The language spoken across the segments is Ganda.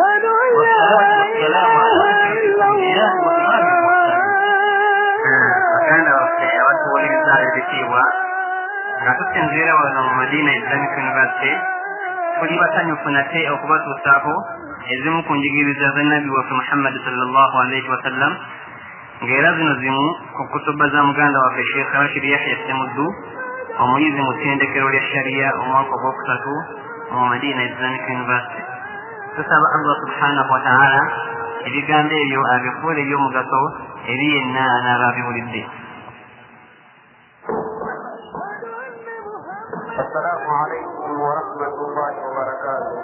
والصلاة والسلام على أشرف الأنبياء وإمام المرسلين. كان رسول الله بسيوا نحن نزير مدينة إسلامية يونيفرسيتي كل وطن يفنتي أو قبض وصابه يزمو كنجيل النبي وفي محمد صلى الله عليه وسلم غير نزمو كتب زمغان وفي الشيخ راشد يحيى السمدو وميزم تندكر الشريعة وما قبضته ومدينة إسلامية يونيفرسيتي تسبب الله سبحانه وتعالى إذا كان لي أبي قول يوم قصو إذا أنا رابي ولدي. السلام عليكم ورحمة الله وبركاته.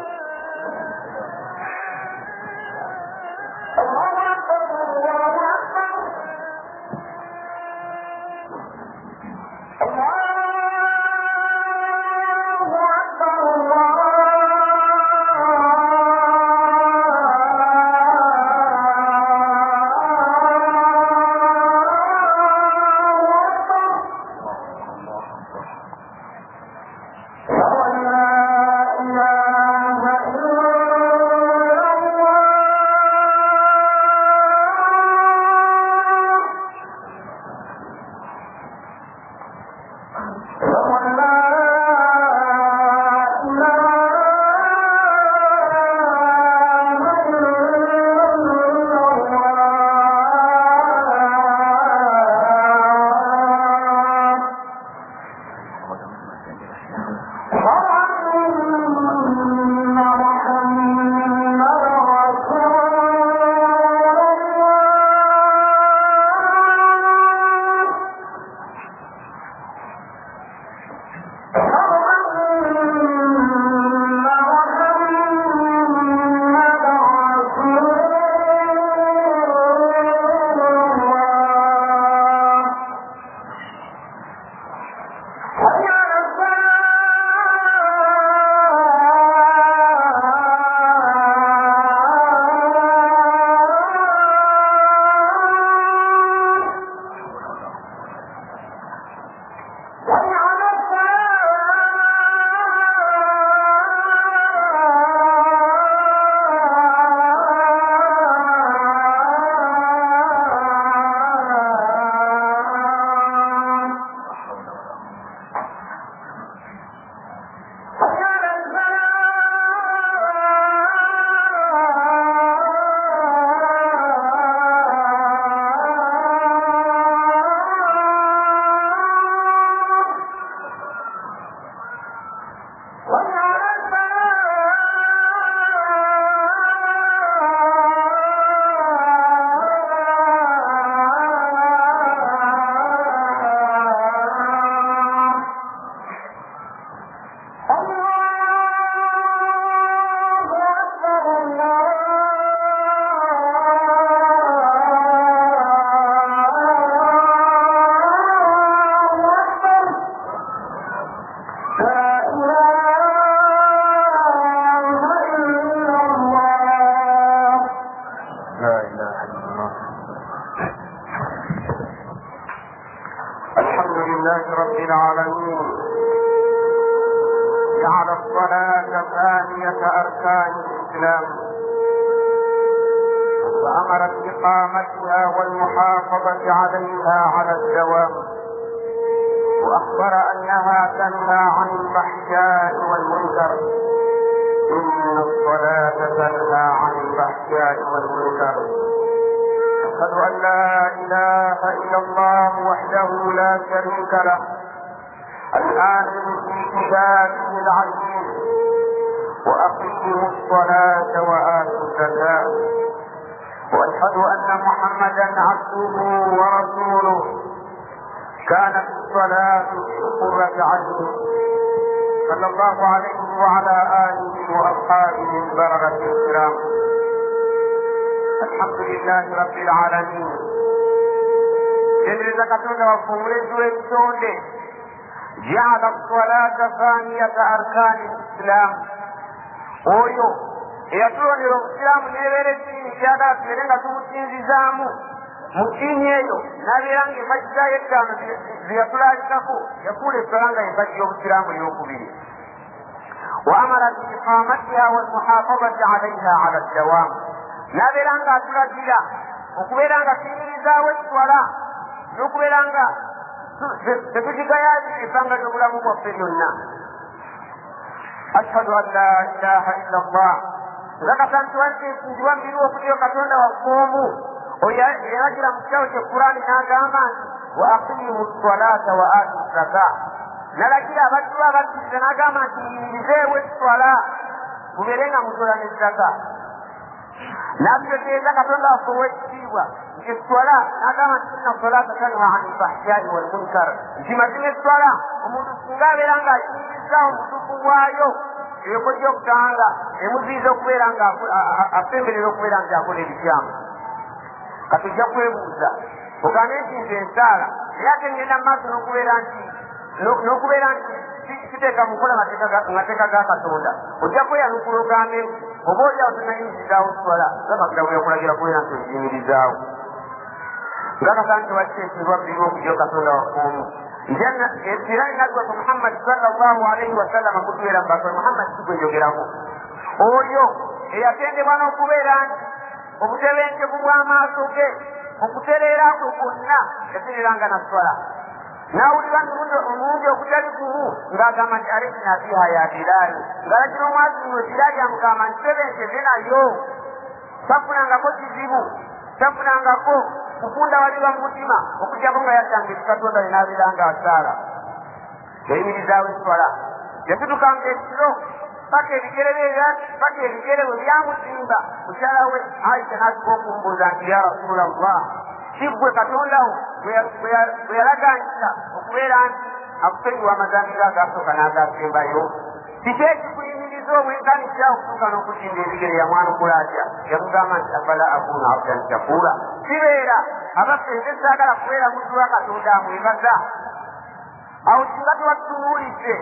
صلى الله عليه وعلى آله وأصحابه البررة الكرام. الحمد لله رب العالمين. جل زكاتنا وفورة الجود جعل الصلاة ثانية أركان الإسلام. أويو يقولون الإسلام نبرة إنشاءات لنا توتين زامو mutinyeyo nabirangi majja yettano ziyatulashako yakule solanga embajja obusiraamu eyokubiri وأمر بإقامتها والمحافظة عليها على الدوام. نابلانغا تلاجيلا وكبيرانغا تيميزا والصلاة نكبيرانغا تتجيكايا إسانغا جبلا مبفلنا. أشهد أن لا إله إلا الله. لك سنتوانتي سنجوان بيرو كتير كتونا وقوموا ويراجل مستوى القرآن ناقاما وأقيموا الصلاة وآتوا الزكاة. نلاقي أبدوا أبدوا ناقاما تيميزا والصلاة kuberenga mutola n'ezzaka nabyo teeza katonda wafuweekitiibwa nti eswala n'agamba nti inna solata tanha ani lfahshai walmunkar nti mazima eswala omuntu singa abeera nga ayingiza omutuku gwayo ekojja okutanga emuziiza okubeera nga afemberera okubeera nti akola ebikyamu katujja kwebuuza ogambe nti nze ensaala naye ate ngenda mumaaso n'okubeera nti kiteeka mukola mateeka ga katonda ojja kweyanukula ogambe oba olyawo tonayingirizaawo swala gabakira bweyakulagira kubeera nti ogiyimirizaawo ngakasa nti wakiteekebwa biri okujja katonda wakuumu era nabbi waffe muhammadi sallallahu alaihi wasallama kutubeera mubaka muhammadi kigwenjogerako oyo eyatendebwa n'okubeera nti obutebenkevu bw'amaaso ge okutereera kwe kwonna yatereranga na swala nawulira omulundi okutali kumu ng'agamba nti alekina fiha ya bilaali ng'alagira omwasi no bilaali amugamba nti tebenkeze nayo tafunangako kizibu tafunangako kufunda waliwa mu mutima okujjako nga yaddanga ekikatonda yenaabeera nga asaala yayimirizaawo eswala yasitukanga ekiro paka ebigere bwe byamusimba mukyala we aisha n'asika okumbuuza nti ya rasulallah kiggwe katondawo bwe yalaganyisa okubeera nti akusenyiwa amazambi ge agasooka n'agasembayo kiki ekikuyimiriza obwenkanisa okutuuka n'okutimba ebigere yamwanukula atya yamugamba nti afala akuna abdan shakura kibeera abaffe nze saagala kubeera muddu wa katonda amwebaza awo singa tewatutunuulidde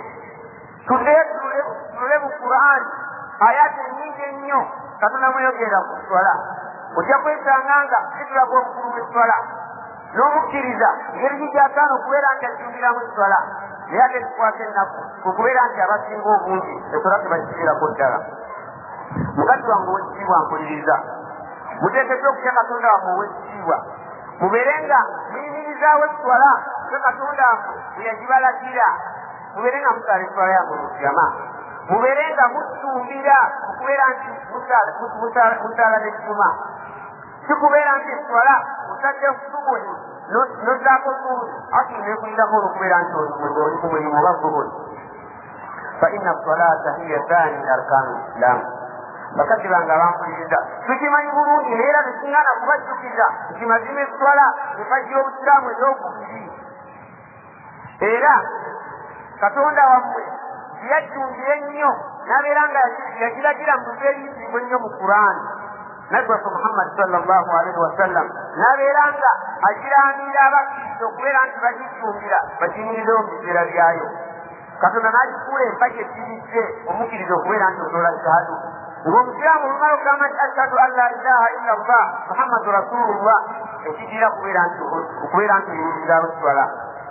tulule mu qur'ani ayati nnyingi ennyo katonda mweyogerera ku swala ojja kwesanga nga kitulaga obukulu bw'eswala n'omukkiriza ngeri gigyataano okubeera nti ajjumbiramu eswala naye ate tukwasa ennaku okubeera nti abasinga obungi eswala tebakiteerako ddala mugazi wange ow'ekitiibwa mpuliriza muteekeddwa okutya katonda wammwe ow'ekitiibwa mubeere nga muyimirizaawo eswala ke katonda bwe yagibalagira mubeere nga musala eswala yammwe mu jama mubeere nga musumbira okubeera nti musala n'ekituma kikubeera nti eswala osadde subuhi nozaako zuhuri ati nekulirako olwokubeera nti oli ku mulimu oba zuhuri fa inna salata hiya thani arkanu lislamu bakazi bange abampuliriza tukimanyi bulungi naye era tekingana kubajjukiza nti mazima eswala efagira obusiraamu ez'okubiri era katonda wammwe yajjumbira ennyo n'abeera nga yagiragira mu bifo ebiyitibwa ennyo mu qur'ani nabbi waffe muhammadi sallallahu alaihi wasallam n'abeera nga agiraanira abakkiriza okubeera nti bagijjumbira bagiyimirizewo mu biseera byayo katonda n'agikuula empagi ekirizze omukkiriza okubeera nti osobola shahadu ng'omusiraamu olumala okugamba nti ashhadu an la ilaha illa allah muhammadu rasulullah ekigira okubeera nti oyimirizaawo eswala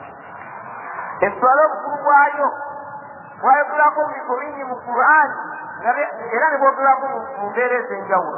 eswala obukulu bwayo bwayogulako mu bifo bingi mu qur'ani era ne bwogulako mu mbeera ez'enjawulo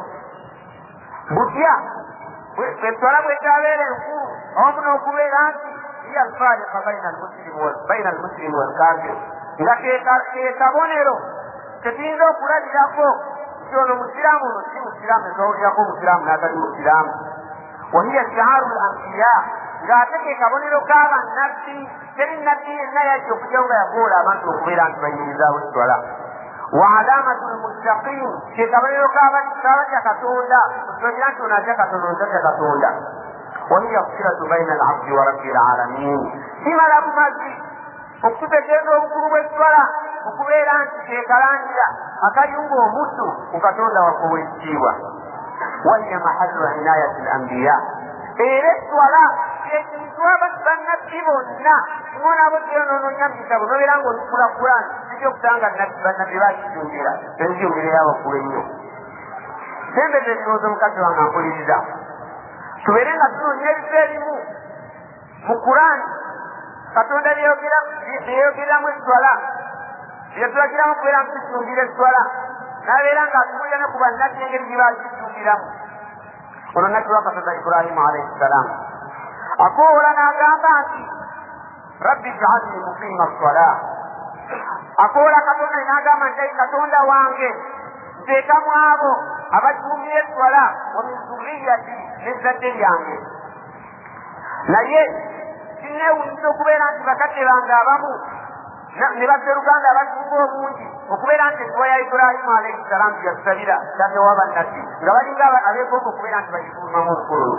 butya eswala bwetaabeera enkulu awamu n'okubeera nti hiya alfariqa baina almuslimi walkafir nga kekabonero ketuyinza okulabirako nti ono musiraamu ono si musiraamu ezawulirako omusiraamu n'atali musiraamu wahiya shaaru lambiya ng'ate kekabonero k'abannabbi teri nabbi yenna yajja okujjawo nga yakoola abantu okubeera nti bayimirizaawo eswala wa alamatu lmuttaqin kekabonero k'abatya katonda okibagira nti ono atya katonda ontatya katonda wahiya siratu baina alabdi wa rabbi alalamin kimala bumazi okututegeeza obukulu bw'eswala okubeera nti kekalangira akayunga omuddu ku katonda waffe ow'ekitiibwa wahiya mahallu inayati lambiya era eswala ekintu bannabbi bonna mubonaabo kyonoononya mu kitabo nobeera nga olukula kurani ekyokutanga bannabbi bakijjumbira enjumbira eyabakulu ennyo sembeza ebirowoozo mukazi wange ampuliriza tubeere nga tunoonya ebifo ebimu mu kurani katonda byeyogereramu eswala yatulagiramu kubeera ntukitungira eswala nabeera nga atukulira ne ku bannabbi engeri gye bakitungiramu. ono nabbi wa katonda Ibrahimu alayhi ssalaam akoola n'agamba nti rabbi jaalni muqiima ssala. akoola katonda n'agamba nti ayi katonda wange nteekamu abo abatungira eswala wa min zurriyati n'ezzadde lyange. naye kinneewunyisa okubeera nti bakadde bange abamu ne basseruganda abasinga obungi okubeera nti essuwa ya Ibrahimu alayhi ssalaam yasabira tate wa bannabbi nga balinga abeekonga okubeera nti bagifulumamu obukulu.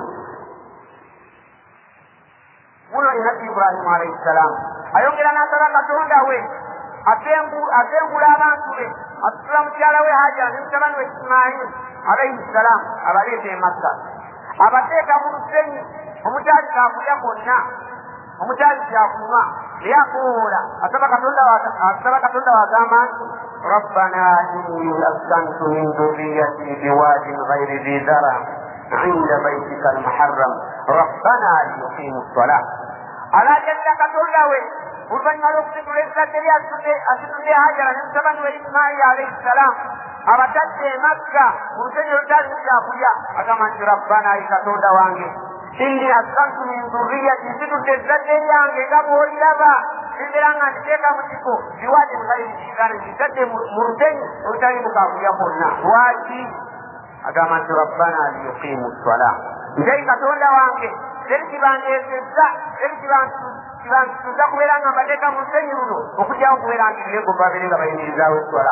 muno nabbi Ibrahimu alayhi ssalaam ayongera n'asaba katonda we atengula abantu be asitula mukyala we Hajara ne mutabani we Ismail alayhi ssalaam abaleeta e Makka abateeka mu lusenyi omutali kaakulya konna omutali kyakunywa naye akoola asaba katonda wagamba nti rabbana inni askantu min dhurriyati biwadin ghayri dhi dhara inda baitika almuharram rabbana liyuqimu ssalah. alaajalla katonda we oluvannyuma lw'okusitula ezzadde lye asitudde Hajara ne mutabani we Ismail alayhi ssalaam abatadde e Makka mu lusenyi olutali kyakulya agamba nti rabbana ayi katonda wange inni askantu min dhurriyati nsitudde ezzadde lyange nga bw'oliraba nzera nga nditeeka mu kifo biwadin ghayri dhi dhara nzitadde mu lusenyi olutali mukaakulya kwonna. lwaki? agamba nti rabbana liyuqimu ssala. nzeyi katonda wange teri kibandeesezza teri kibantuza kubeera nga mbateeka mu lusenyi luno okugyawo kubeera nti lego babeere nga bayimirizaawo eswala.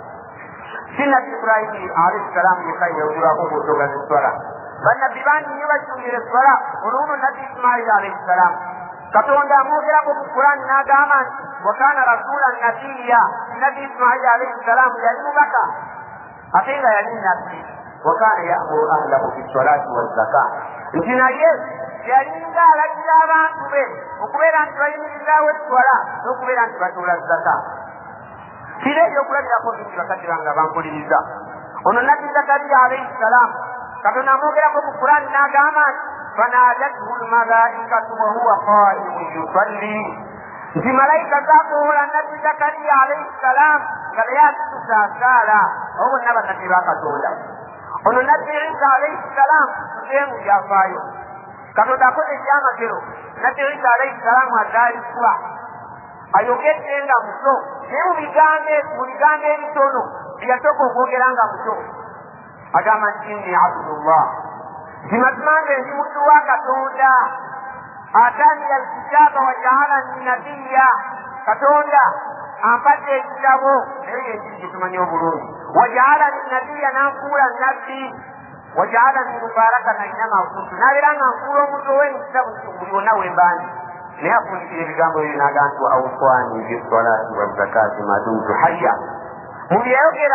si nabbi Ibrahimu alayhi ssalaamu yekka yawulirwako kutoga zeswala. bannabbi bangi nnyo bakitungira eswala. oluuno nabbi Ismail alayhi ssalaam katonda amwogerako mu Qur'ani n'agamba nti wakaana rasulan nabiyya. nabbi Ismail alayhi ssalaamu yali mubaka ate nga yali nabbi. wakaana ya'muru ahlahu bissalati wazzaka. nti naye yalinga alagira abantu be okubeera nti bayimirizaawo eswala n'okubeera nti batuula zaka. kiro ebyokulabirako bingi bakadde bange bampuliriza. ono nabbi Zakariya alayhi ssalaam katonda amwogerako mu Qur'ani n'agamba nti fanaadathu lmalaikatu wahuwa qaimun yusalli. nti malayika zakoola nabbi Zakariya alayhi ssalaam nga naye asitusa asaala. abo bonna bannabbi ba katonda. ono nabbi Isa alayhi ssalaam tuteemu byafaayo. katonda akoze ekyamagero. nabbi Isa alayhi ssalaamu azaalibwa ayogedde nga muto naye mu bigambo ebitono byeyasooka okwogera nga muto agamba nti inni abdullah. nti mazima nze ndi muddu wa katonda. ataniya alkitaaba wajaalani nabiyya. katonda ampadde ekitabo naye yenjiri gyetumanyi obulungi. wajaalani nabiyya nanfuula nabbi. wajaalani mubarakan ainama kuntu nabeera nga nfuula omuntu ow'emikisa buli wonna wembandi. naye afundikira ebigambo ebyo n'agamba nti awuswani bissalati wazzakati madumtu hayya. mu byeyogera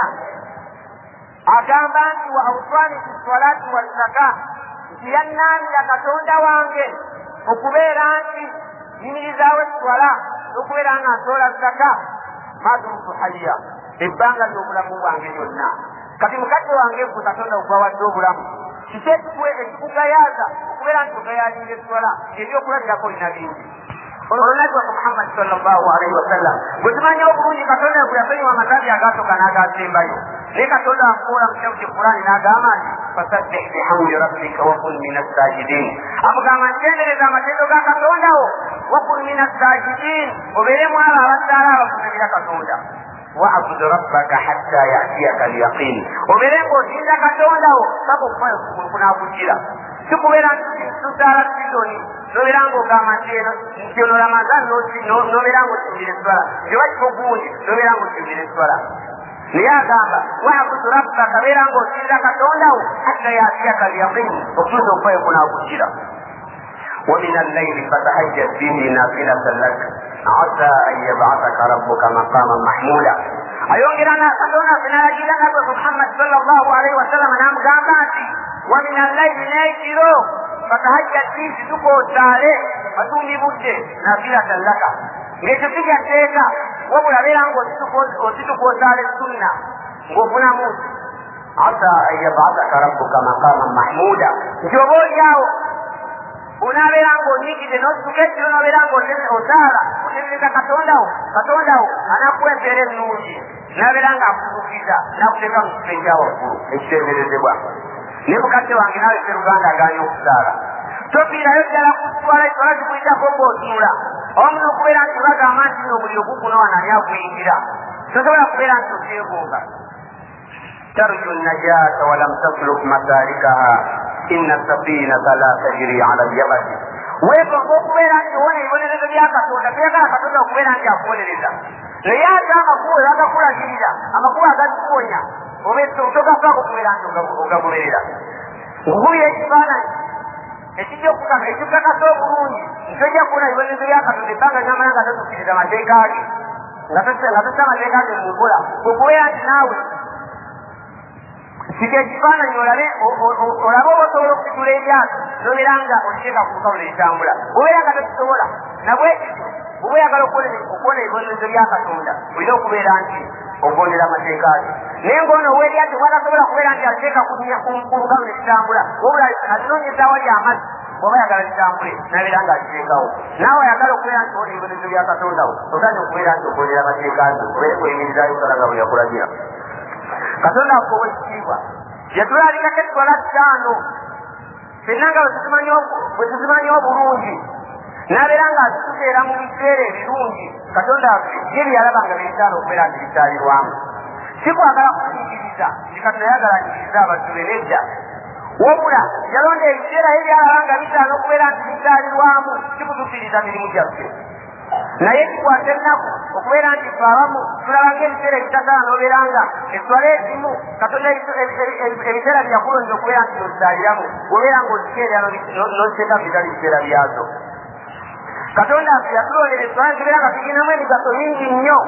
agamba nti wa awuswani bissalati wazzaka nti yannaanira katonda wange okubeera nti nyimirizaawo eswala n'okubeera nga nsoola zaka madumtu hayya ebbanga ly'obulamu bwange lyonna. kati mukadde wange gwe katonda ogwawadde obulamu kiki ekikugayaaza okubeera nti ogayalinga eswala ebyokulabirako olina bingi. olunabbi wa Muhammad sallallahu alaihi wasallam gwe tumanyi obulungi katonda gwe yasonyiwa amazambi agasooka n'agasembayo. naye katonda afuula mu kitabu ky'Qur'ani n'agamba nti fasabbih bihamdi rabbika wakun min assajidin. amugamba ntendereza amatendo ga katonda wo wakun min assajidin obeeremu abo abasaala abafunamira katonda. wa'bud rabbaka hatta ya'tiyaka al-yaqin obeere ng'osinza katonda wo paka okufayo kunaakujjira. sikubeera tusaala titoni nobeera ng'ogamba nti ono Ramadan nobeera ng'osinzira eswala oba kifo gundi nobeera ng'osinzira eswala. naye agamba wa'bud rabbaka beera ng'osinza katonda wo hatta ya'tiyaka al-yaqin okutuusa okufayo kunaakujjira. ومن الليل فتهجد به نافلة لك عسى أن يبعثك ربك مقاما محمودا. ayongerana katonda finalagirana gwe Muhammad sallallahu alaihi wasallam n'amugamba nti wa min al-layli n'ekiro fatahajjad bihi tukootaale batundi budde nafilatan laka. ng'ekyo kijatteeka wabula beera ng'ositukootaale sunna ng'ofunamu asa an yab'athaka rabbuka maqaman mahmuda. nti oba olyawo onaabeera ng'onyigidde n'osituka ekiro n'obeera ng'osaala atendereza katondawo anakuwa embeera ennungi nabeera ng'akutuukiza n'akuteeka mu kifo ekyawaggulu ekitenderezebwa. Ne mukadde wange nawe seruganda agaanye okusaala tofiirayo ddala kutwala ekitwala kikuyitako ng'otunula owamu n'okubeera nti bagamba nti nno buli oguguno wanani akuyingira tosobola kubeera nti oteegonga. tarju najata walam tasluk masalikaha inna safinata la tajri ala lyabasi. weegonga okubeera nti wona ebibonerezo bya katonda toyagala katonda okubeera nti akubonereza naye ate amakubo agakulagirira amakubo agazikuwonya togafaako okubeera nti ogagoberera. nkukubira ekifaananyi ekikakasa obulungi ntojja kuwona ebibonerezo bya katonda ebbanga lyamala nga totuukiriza amateeka ge nga tossa amateeka ge mu nkola okubeera nti naawe sika ekifaananyi olabe oba osobola okutula eryato nobeera nga oliteeka ku lukalu netambula obeera nga tokisobola nabwe oba oyagala okuwona ebibonerezo bya katonda olina okubeera nti ogondera amateeka ge. naye ngaono oweryato bwatasobola kubeera nti aliteeka ku lukalu nekitambula wabula atinoonyezaawa lyamazzi oba yagala kitambule nabeera nga akiteekawo. naawe ayagala okubeera nti owona ebibonerezo bya katondawo osaanye okubeera nti ogondera amateeka ge obeere kweyimirizaayo okalaga bwe yakulagira. katonda akuwa ekitiibwa yatulalikako etwala 5 fenna nga bwe tuzimanyi obulungi nabeera nga azituteera mu biseera ebirungi. katonda ye byeyalaba nga byekyala okubeera nti bikyalirwamu sikwagala kutuukiriza nti katonda yagala nkiriza abantu be nedda wabula yalonda ebiseera ye byalaba nga bitaana okubeera nti bikyalirwamu kikutuukiriza mirimu gyaffe. naye kikwata ennaku okubeera nti fe abamu tulaba ng'ebiseera ebitasaana n'obeera nga eswala ezimu katonda ebiseera byakulonda okubeera nti nozitaaliramu obeera ng'ozikeerera n'oziteeka bitali biseera byazo. katonda ffe yatulondera eswala zibeera nga tuginamu emigaso mingi nnyo.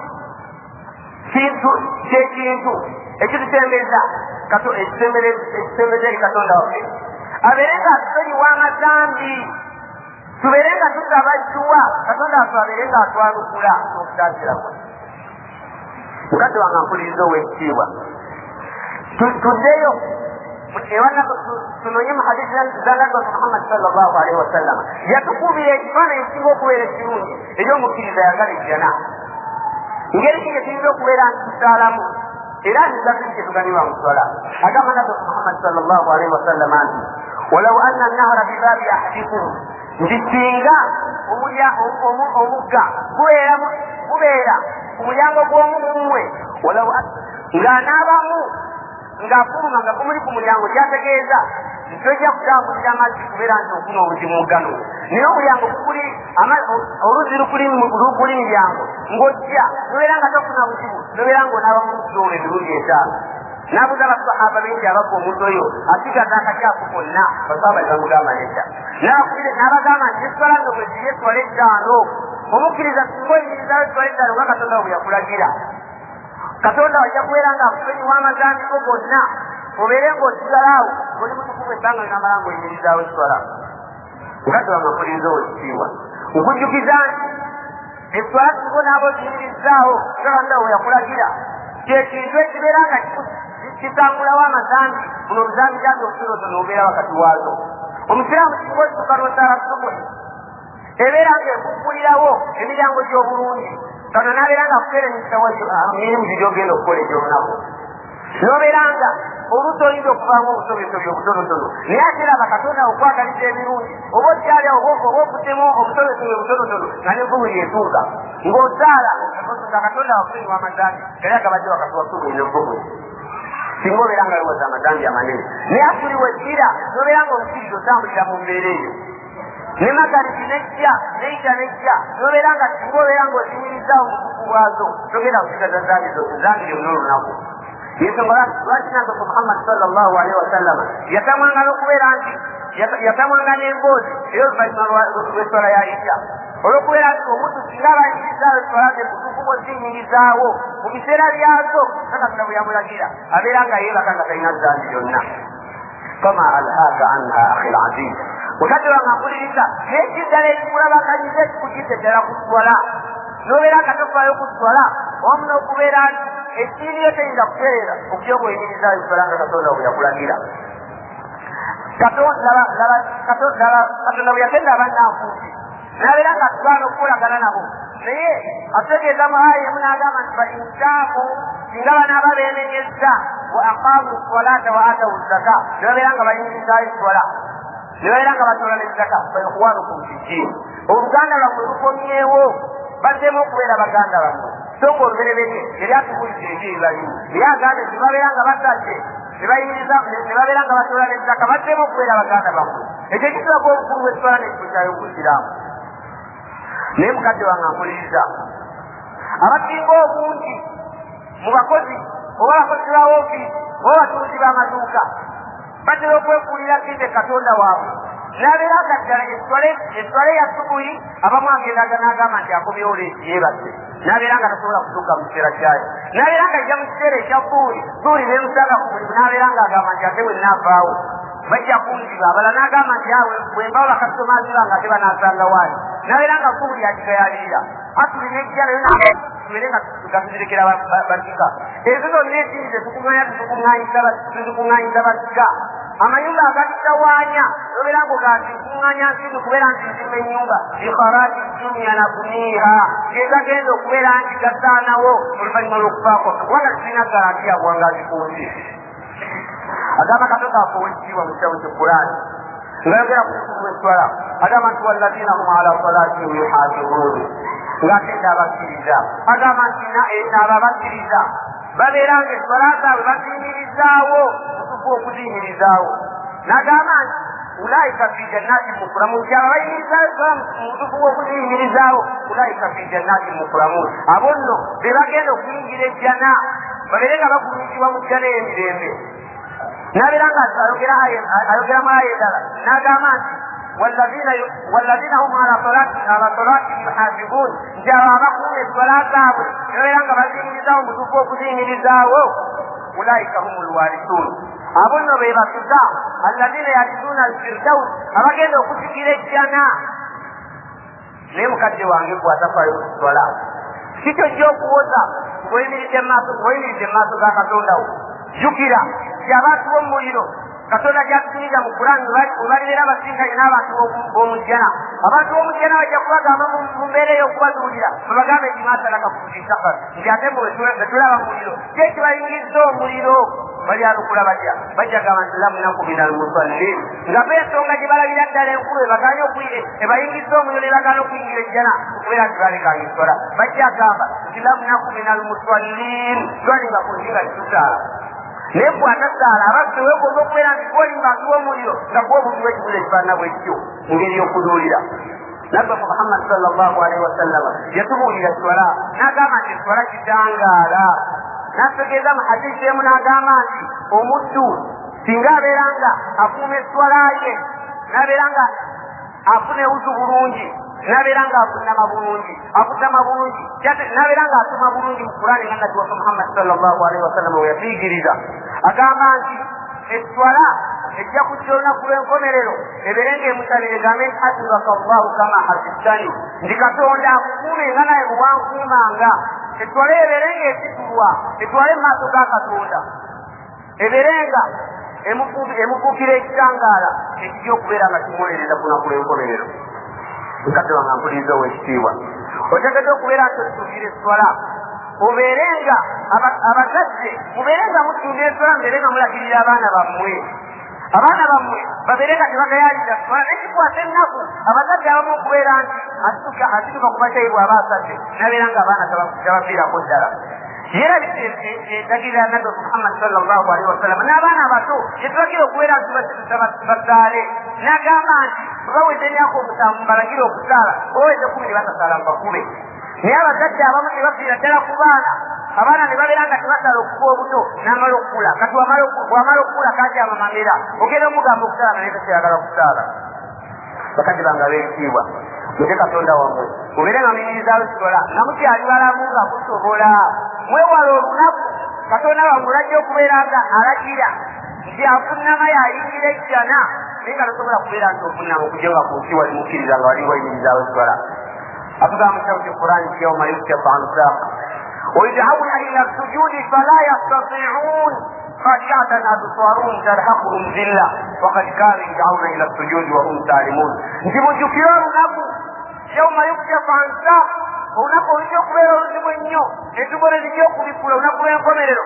kyekintu ekitutembeza ekitembeza eri katonda waffe abeere nga atutonyiwa amazambi tubeere nga tusaba jjuwa katonda waffe abeere nga atwanukula n'okutaasiramu. mukadde wange mpuliriza ow'ekitiibwa tuddeyo tunonye mu hadisi za nabbi Muhammad sallallahu alaihi wasallam yatukubira ekifaananyi ekisinga okubeera ekirungi eri omukkiriza yagala ejjana. ngeri ki gyetuyinza okubeera nti tusaalamu era nizatuli kyetuganirwa mu swala. agamba nabbi Muhammad sallallahu alaihi wasallam nti walau anna nahara bibabi ahadikum nti singa omugga gubeera ku mulyango gw'omu mumwe ng'anaabamu ng'afuluma nga gumuli ku mulyango kyategeeza tojja kutambulira amazzi kubeera nti ofuna obuzimu muggano. naye omulyango oluzi lukuli miryango ng'ojja nobeera nga tofuna buzibu nobeera ng'onaabamu kusobola emirundi 5. n'abuuza abasahaba bengi abava omuntu oyo asigaza akacaafu konna basahaba nebamugamba nedda n'abagamba nti eswala nno bwe ziri eswala 5 omukkiriza singa oyimirizayo eswala 5 nga katonda bwe yakulagira. katonda wajja kubeera nga akutonyiwa amazambi go gonna obeere ng'osigalaawo oli mutukuvu ebbanga linamala ng'oyimirizaawo eswala. mukadde wange mpuliriza owekitiibwa nkujjukiza nti eswala singa onaaba oziyimirizaawo nga katonda bwe yakulagira kyekintu ekibeera nga kitangulawo amazambi buno obuzambi jambi obutonotono obeera wakati waazo. omusiraamu singa osituka n'osaala subuhi ebeera nga ekuggulirawo emiryango gy'obulungi kano nabeera nga akuterenyisa mirimu gy'ogenda okukola egy'olunaku nobeera nga oluusi oyinza okuvaamu obusobesobe obutonotono naye ate era bakatonda okwagaliza ebirungi oba okyali oba okuddemu obusobesobe obutonotono nga nevubuli etuuka ng'osaala nga katonda wakuliwa amazambi era gabadde wakati wasubuli nevubuli singa obeera nga lowooza amazambi amanene naye akuli wekkira nobeera nga omukkiriza otambulira mu mbeera eyo ne magariki nejja neija nejja nobeera nga singa obeera ng'ozimirizaawo obutuku bwazo togenda kusigaza zambi zose zambi lyonna olunaku. yensonga lwaki nabbi Muhammad sallallahu alaihi wasallam yatamwanga n'okubeera nti yatamwanga n'emboozi era oluvannyuma lw'eswala ya isha olw'okubeera nti omuntu singa abayimirizaawo eswala ze butuufu bw'oziyimirizaawo mu biseera byazo katonda bwe yamulagira abeera nga yeebaka nga talina zambi lyonna. fama alhaaka anha akhi al-aziz mukadde wange mpuliriza n'ekiddala ekikulabakanyiza ekikugidde ddala ku swala nobeera nga tofaayo ku swala omu n'okubeera nti ekkiini yo teyinza kutereera okujja obweyimirizaayo eswala nga katonda bwe yakulagira. katonda bwe yatenda abannanfuusi n'abeera nga tugaana okukolagana nabo naye ategeeza mu aya emu n'agamba nti bainsaafu singa banaaba beenenyezza wa aqaamu salata wa atawu zaka ne babeera nga bayingirizaayo swala ne babeera nga batoola n'ezzaka faikuwanukum fiddiini oluganda lwammwe lukomyewo baddemu okubeera baganda bammwe soka olubereberye eryatubuliza ebyebalimu naye agambe tebabeera nga batadde tebabeera nga batoola n'ezzaka baddemu okubeera baganda bammwe ekyo kisaba obukulu bw'eswala n'ekifo kyayo busiraamu. naye mukadde wange ampuliriza abasinga obungi mu bakozi oba bakozi ba woofiisi oba batuuzi b'amaduuka batera okwefuulira kinde katonda waabwe nabeera nga ddala eswala ya subuhi abamu agendaga n'agamba nti akomyewo leesi yeebase nabeera nga tasobola kutuuka mu kiseera kyayo nabeera nga ajja mu kiseera ekya buuli nemusanga ku mulimu nabeera nga agamba nti ate bwe naavaawo bajja kunziba abala n'agamba nti awe bwembaawo bakasitomazi bange ate banaasanga waani nabeera nga buuli agigayalirira atulina ejja nayo tubeere nga tuzirekera basika ezo zonna ezinze tukuŋŋaanyiza basika amayumba agatutawaanya obeera ngo gantikuŋŋaanya nsinzi okubeera nti nzima ennyumba ikharaji dunya na buniha gegagenda okubeera nti gasaanawo oluvannyuma lw'okufaako kubanga tulina garanti ya buwangazi ku nsi. agamba katonda afuwa ekitiibwa mu kitabo ky'Qur'ani ngayogera ku kitubu eswala agamba nti wallazina hum ala salatihim yuhafidun ng'ate n'abakkiriza agamba nti abo abakkiriza babeera nga eswala zaabwe baziyimirizaawo mutufu okuziyimirizaawo n'agamba nti ulaika fi jannatin mukramun abo abayimirizaawo mutufu okuziyimirizaawo ulaika fi jannatin mukramun abo nno be bagenda okuyingira ejjana babeere nga bagumizibwa mu jjana ey'emirembe. nabeera nga ayogeramu aya endala n'agamba nti wallazina hum ala salatihim hafidun nti abo abakuuma eswala zaabwe nabeera nga baziyimirizaawo mutufu okuziyimirizaawo ulaika humul warithun abo nno be basuka allazina yarithuna alfirdaus abagenda okusikira ejjana. naye mukadde wange gwatafaayo ku swala kikyo gy'okuwoza ng'oyimiridde mu maaso ga katondawo jjukira nti abantu b'omuliro katonda gyatutumiza mu Qur'ani webalirera abasinkanyi n'abantu b'omujjana abantu b'omujjana bajja kubagamba mu mbeera ey'okubazuulira babagambe nti maasalaka fi saqar nti ate betulaba muliro ki ekibayingizza omuliro balyanukula bajja gamba nti lam naku min almusallin nga beesonga gye balabira ddala enkulu ebayingizza omuliro ne bagaana okuyingira ejjana okubeera nti balekanga eswala bajja gamba nti lam naku min almusallin twalinga kunzinga titusaala naye bw'atasaala abaffe weegomba okubeera nti gwolimba nti w'omuliro nga gwe obuntu bw'ekibuzo ekifaanana bwekityo mu ngeri y'okuduulira. nabba Muhammad sallallahu alaihi wasallama yatubuulira swala n'agamba nti swala kitangaala n'ategeeza mu hadisi emu n'agamba nti omuddu singa abeera nga akuuma eswala ye n'abeera nga afuna ewuzu bulungi n'abeera nga afunama bulungi akutama bulungi n'abeera nga asoma bulungi mu Qur'ani nga nabbi waffe Muhammad sallallahu alaihi wasallama we yatuyigiriza agamba nti eswala ejja kujja olunaku lw'enkomerero ebeere ng'emusabire egambe nti hasibaka Allahu kama hasibtani ndi katonda akukuume nga naye bwewankuumanga etwale ebeere ng'esitulwa etwale mu maaso ga katonda ebeere nga emufuukira ekitangaala ekijja okubeera nga kimwolereza ku lunaku lw'enkomerero. mukadde wange ampuliriza ow'ekitiibwa otegedde okubeera nti otuukira eswala obeere nga abazadde mubeere nga mutuukira eswala mubeere nga mulagirira abaana bammwe babeere nga tebagayalira swala nekikwasa ennaku abazadde abamu okubeera nti asituka ku bakyayibwa aba asadde nabeera nga abaana tabafiirako ddala. era endagirira nabbi Muhammad sallallahu alaihi wasallam n'abaana abato yetulagire okubeera nti basaale n'agamba nti baweze emyaka 7 balagire okusaala oweze 10 ne batasaala mbakube. naye abazadde abamu tebafiira ddala ku abaana ne babeera nga tebasaala okuba obuto n'amala okukula kati wamala okukula kajama mamera ogenda omugamba okusaala naye tasayagala kusaala. bakadde bange ab'ekitiibwa mute katonda wammwe mubeere nga muyimirizaawo kisola nga mukyali balamu nga musobola mwewala olunaku katonda wammwe lajja okubeera nga alagira nti afunnama yayingira ejjana naye nga tosobola kubeera nti ofunnama okujja nga ku nsi wali mukkiriza nga wali wayimirizaawo kisola. atugamba mu kitabo ky'Qur'ani nti yawma yuktafu an saaqa ويدعون إلى السجود فلا يستطيعون خاشعة أبصارهم ترهقهم ذلة وقد كانوا يدعون إلى السجود وهم سالمون. نجيب الجكران لكم يوم يكشف عن ساق olunaku olujja okubeera oluzibu ennyo entubola zijja okubikula olunaku lw'enkomerero.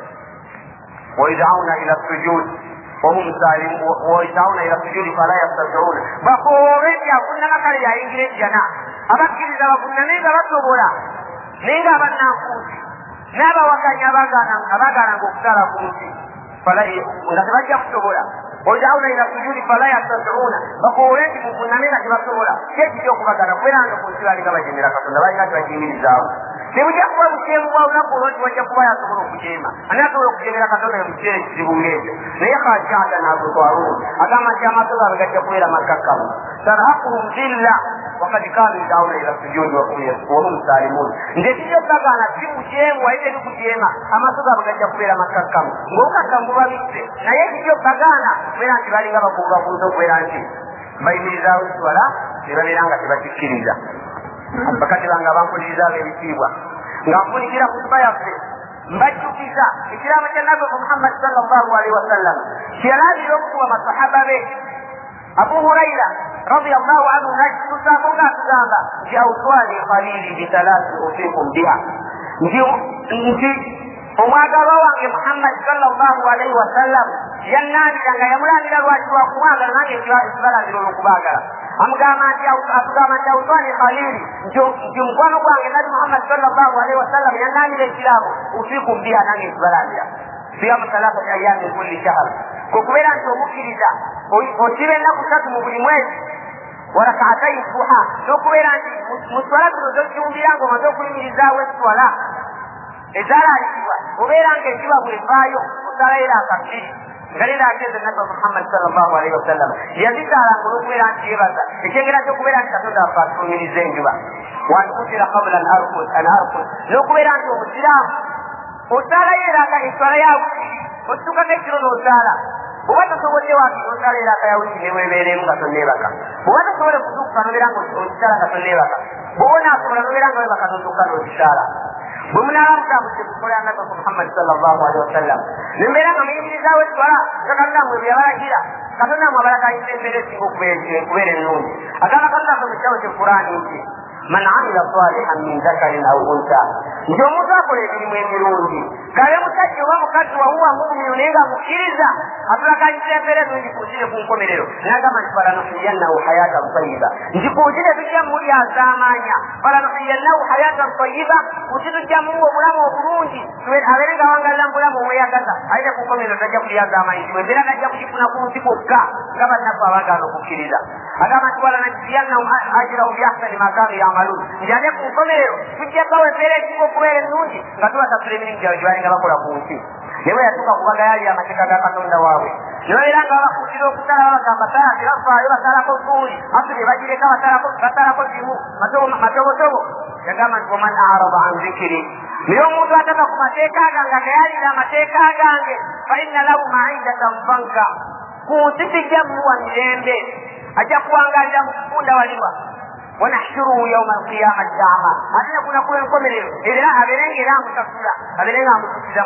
ويدعون إلى السجود وهم سالمون ويدعون إلى السجود فلا يستطيعون bakoobe yafunana kale yayingira ejjana abakkiriza bafunanenga basobola naye nga abannanfuusi n'abawakanya abaagalanga okusala ku nsi nga tebajja kusobola. ويدعون إلى السجود فلا يستطيعون bakoobe nti mufunanenga tebasobola kyekiri okubagana kubeeranga ku nsi balinga bajemera Katonda balina tibakiyimirizaawo tebujja kuba bukyemu bwa lunaku olwoti wajja kuba yasobola okujeema ani asobola okujemera Katonda mu kiseera ekizibu ng'ekyo. Naye khashi'atan absaaruhum agamba nti amaaso gaabwe gajja kubeera makkakkamu tarhaquhum dhilla وقد كانوا يدعون إلى السجود وهم سالمون nti ekijja okubagaana si bujeemu waye tebikujeema amaaso gaabwe gajja kubeera makkakkamu ng'obukakkamu bubabisse naye ekijja okubagaana kubeera nti balinga bakuubakuuza okubeera nti bayimirizaawo ekibala ne babeera nga tebakikkiriza. Bakati bange abankuliriza ab'ebitiibwa nga nfunikira kutuba yaffe mbajjukiza ekiraamo kya Nabbi Muhammad sallallahu alaihi wasallam kyeyalaabira okukuba masahaba be. Abu Hurayra radiyallahu anhu tusaako nga atugamba nti awswani khalili bitalaati usiikum biha nti omwagalwa wange Muhammad sallallahu alaihi wasallam yannaanira nga yamulangira lwaki lwakumwagala nange ekibalangira olw'okubaagala. Amugamba nti awswani khalili nti omukwano gwange Nabi Muhammad sallallahu alaihi wasallam yannaanira ekiraabo usiikum biha nange ekibalangira siyamu thalathati ayyamin min kulli shahr kukubeera nti omukkiriza osiba ennaku 3 mu buli mwezi wa rak'atayi duha n'okubeera nti mu swala zino zokiwumbira nga omaze okuyimirizaawo eswala ezaalaalikibwa obeera nga ekiba bwevaayo osalayo rak'abiri nga leero ageze Nabbi Muhammad sallallahu alaihi wasallam yazitaalanga olw'okubeera nti yebaza ekyengera ky'okubeera nti Katonda afa atuumiriza enjuba wa an utira qabla an arqud n'okubeera nti omusiraamu osalayo eraka eswala yawuliri otukako ekiro n'osaala oba tosobodde waki osala eraka yawuliri neweebeeremu nga tonneebaka oba tosobole kutuuka nobeera nga okisaala nga tonneebaka bw'oba onaasobola nobeera nga webaka notuuka n'okisaala. Bwe munaabamutambudde kukola Nabbi Muhammad sallallahu alaihi wasallam nembeera nga muyimirizaawo eswala nga Katonda mmwe bwe yabalagira Katonda mmwe abalaganyisa embeera esinga okubeera ennungi. Agamba Katonda mu kitabo ky'Equr'aani nti man amila salihan min dhakarin aw untha nti omuntu akola emirimu emirungi kale musajja oba mukazi wahuwa muminu naye nga mukkiriza atulaganyisa embeera ennungi kuuzire ku nkomerero n'agamba nti falanuhyiyannahu hayatan tayyiba nti kuuzire tujja muli azaamaanya falanuhyiyannahu hayatan tayyiba kuti tujja muwa obulamu obulungi abeere nga wangalira mu bulamu obweyagaza ayine ku nkomerero tajja kuli azaamaanyizibwa embeera tajja kugifuna ku nsi kwokka nga bannabbi abaagaana okukkiriza. Agamba nti walanajziyannahum ajrahum biahsani ma kaanu ya'maluun nti ate ku nkomerero tujja bawa embeera esinga okubeera ennungi nga tubasasula emirimu gyabwe gye balinga bakola ku nsi. Naye bwe yatuuka kubaga yali amateeka ga Katonda waabwe ne babeera nga babakuutira okusala babagamba sala tebafaayo basalako suuli asuli bagireka basalako zimu matobotobo. Yagamba nti waman arada an zikiri naye omuntu ataka ku mateeka gange agayalira amateeka gange fa inna lahu ma'idatan banka ku nsi tijja muwa mirembe ajja kuwangalira mu kufunda waliwa wanahshuruhu yauma alqiyamati ama ate nakunaku enkomerero era abeerenga era amusasula abeerenga amusukiza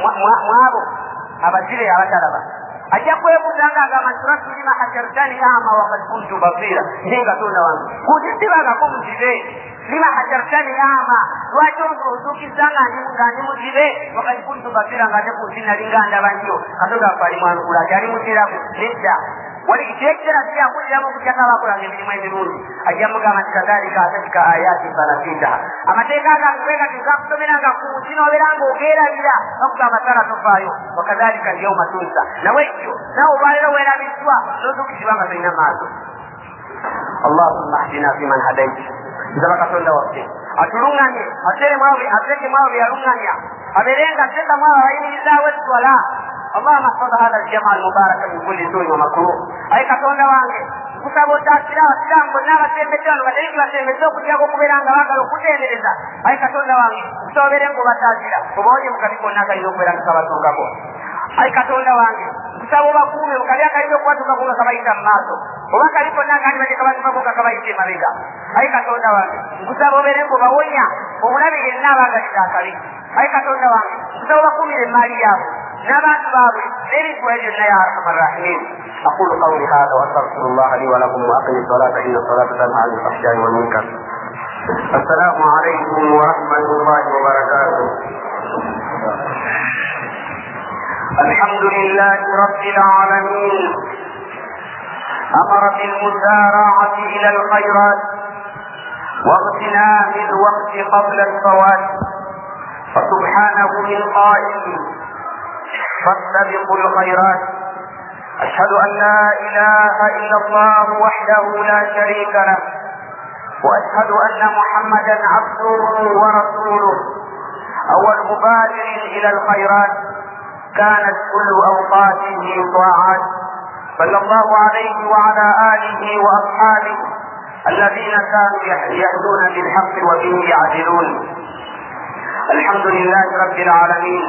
mwabo abazibe abatalaba ajja kwebuuza nga agamba nti rabbi lima hashartani ama wakad kuntu basira nti Katonda wange kuti sibagako muzibe lima hashartani ama lwaki ozuukiza nga ndi muzibe wakad kuntu basira nga ate kunsi nalinga ndaba nnyo Katonda waffe ali mwanukula ati ali muziraku nedda wali kirekera kyakuliramu okutyaka abakolanga emirimu emirungi ajja mugamba nti kadhalika atatika ayati fanasitaha amateeka agakubeega tigakusomeranga ku nsi n'obeera ng'ogeerabira bakugamba sala tofaayo wakadhalika alyauma tunsa nawe ekyo nawe olwaleero weerabiddwa n'ozuukizibwa nga tolina maaso. Allahumma ahdina fiman hadait nsaba Katonda waffe atuluŋŋanye ateeke mwabo bye yaluŋŋanya abeerenga ateeka mwabo abayimirizaawo eswala. اللهم احفظ هذا الجمع المبارك من كل سوء ومكروه اي Katonda wange kusaba otaasira abasiraamu bonna abasembeddwano batereki basembedde okutyako okubeera nga baagala okutendereza ayi Katonda wange kusobere ng'obataasira obaonye mu kabi konna akalina okubeera nga kabatuukako ayi Katonda wange kusaba obakuume mu kabi akalina okubatuukako nga kabayita mu maaso oba kabi konna akandi badde kabatukako nga kabayita emabega ayi Katonda wange kusaba obeere ng'obawonya omulabe yenna abaagalira akabi ayi Katonda wange kusaba obakuumire emaali yaabwe n'abantu baabwe n'ebintu byonna ya arhamar rahimin. أقول قولي هذا وأستغفر الله لي ولكم وأقم الصلاة إن الصلاة تنهى عن الفحشاء والمنكر. السلام عليكم ورحمة الله وبركاته. الحمد لله رب العالمين أمر بالمسارعة إلى الخيرات واغتنام الوقت قبل الفوات، فسبحانه من قائل فاستبقوا الخيرات. أشهد أن لا إله إلا الله وحده لا شريك له، وأشهد أن محمدا عبده ورسوله أول مبادر إلى الخيرات، كانت كل أوقاته طاعات، صلى الله عليه وعلى آله وأصحابه الذين كانوا يهدون بالحق وبه يعدلون. الحمد لله رب العالمين.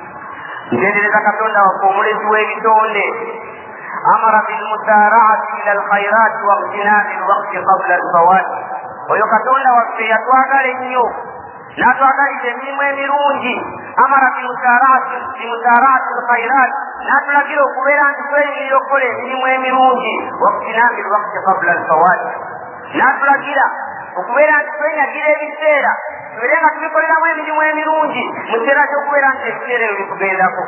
جدد كتونا وقوملت ويتوني أمر بالمسارعة إلى الخيرات واغتنام الوقت قبل الفوات. ويكتونا وفيتوانا لنيو ناتوانا إجميم ومرونجي أمر بمسارعة الخيرات ناتنا كيلو كبيران تكوين يوكولي ومرونجي واغتنام الوقت قبل الفوات. ناتنا كيلا ukubera twenya kile biseera tulenga tubikolera mwemirimu emirungi mukiseera ky'okubeera nti ekiseera ebyo bikugendako.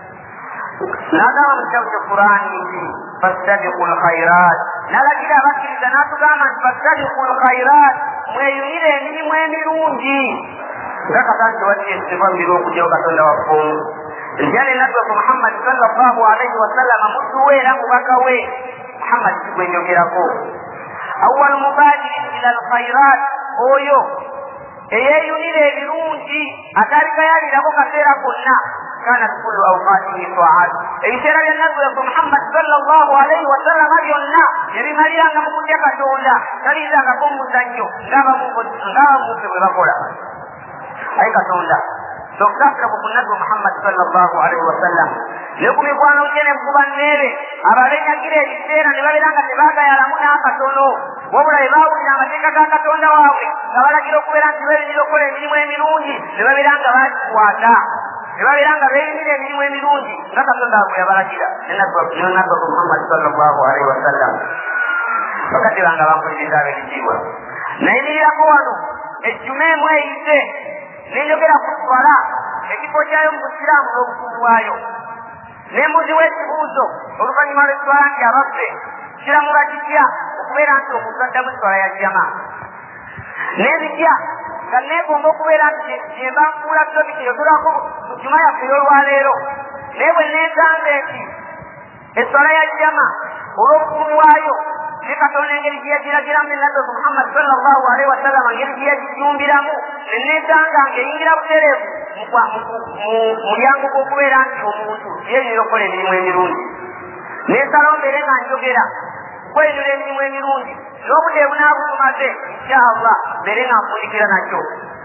N'agamba mu kitabo ky'Qur'ani nti fastabiqu lkhairat, n'alagira abakkiriza n'atugamba nti fastabiqu lkhairat, mweyunire emirimu emirungi. Nga katanti wati esiteva mbiri okujyawo Katonda waffe ejjana enabbi waffe Muhammad sallallahu alaihi wasallam muddu we era mubaka we Muhammad kigwenjogerako. أول مبادر إلى الخيرات أويو eyeyunira ebirungi atalika yalirako kaseera konna kanat kullu awqatihi taat. Ebiseera bya nabbi waffe Muhammad sallallahu alaihi wasallam byonna ebimaliranga mu kutya Katonda, talizangako muzannyo ng'abamufe bwe bakola. Ayi Katonda tokutafira ku nabbi Muhammad sallallahu alaihi wasallam ne ku mikwano gye ne kuba nneebe ababenyagira ebiseera ne babeeranga tebaagayalamu n'akatono, wabula bwe baawulira amateeka ga Katonda waabwe nga balagira okubeera nti beeyunira okukola emirimu emirungi ne babeeranga bakikwata, ne babeeranga beeyunira emirimu emirungi nga Katonda bwe yabalagira. Ne nabbi Muhammad sallallahu alaihi wasallam bakadde bange abankuliriza ab'ebitiibwa nayimirirako wano ejjuma emu eyise nenjogera ku swala ekifo kyayo mu busiraamu n'obutuufu bwayo, nembuziwa ekibuuzo oluvannyuma lw'eswala nti abaffe kiramula kitya okubeera nti omuntu addamu eswala ya jama, n'ebitya nga neegomba okubeera nti gyemba nfuula tobiki yotulako mu juma yaffe ey'olwaleero, naye bwe neegambe nti eswala ya jama olw'obutuufu bwayo ne Katonda engeri gye yagiragiramu ne nabbi Muhammad sallallahu alaihi wasallam engeri gye yagijumbiramu, ne neetanga ng'eyingira butereevu mu mulyango gw'okubeera nti omuntu yeeyunira okukola emirimu emirungi. Neesalawo mbeere nga njogera kweyunira emirimu emirungi n'obudde bunaabutumaze insha Allah mbeere nga nfundikira nakyo.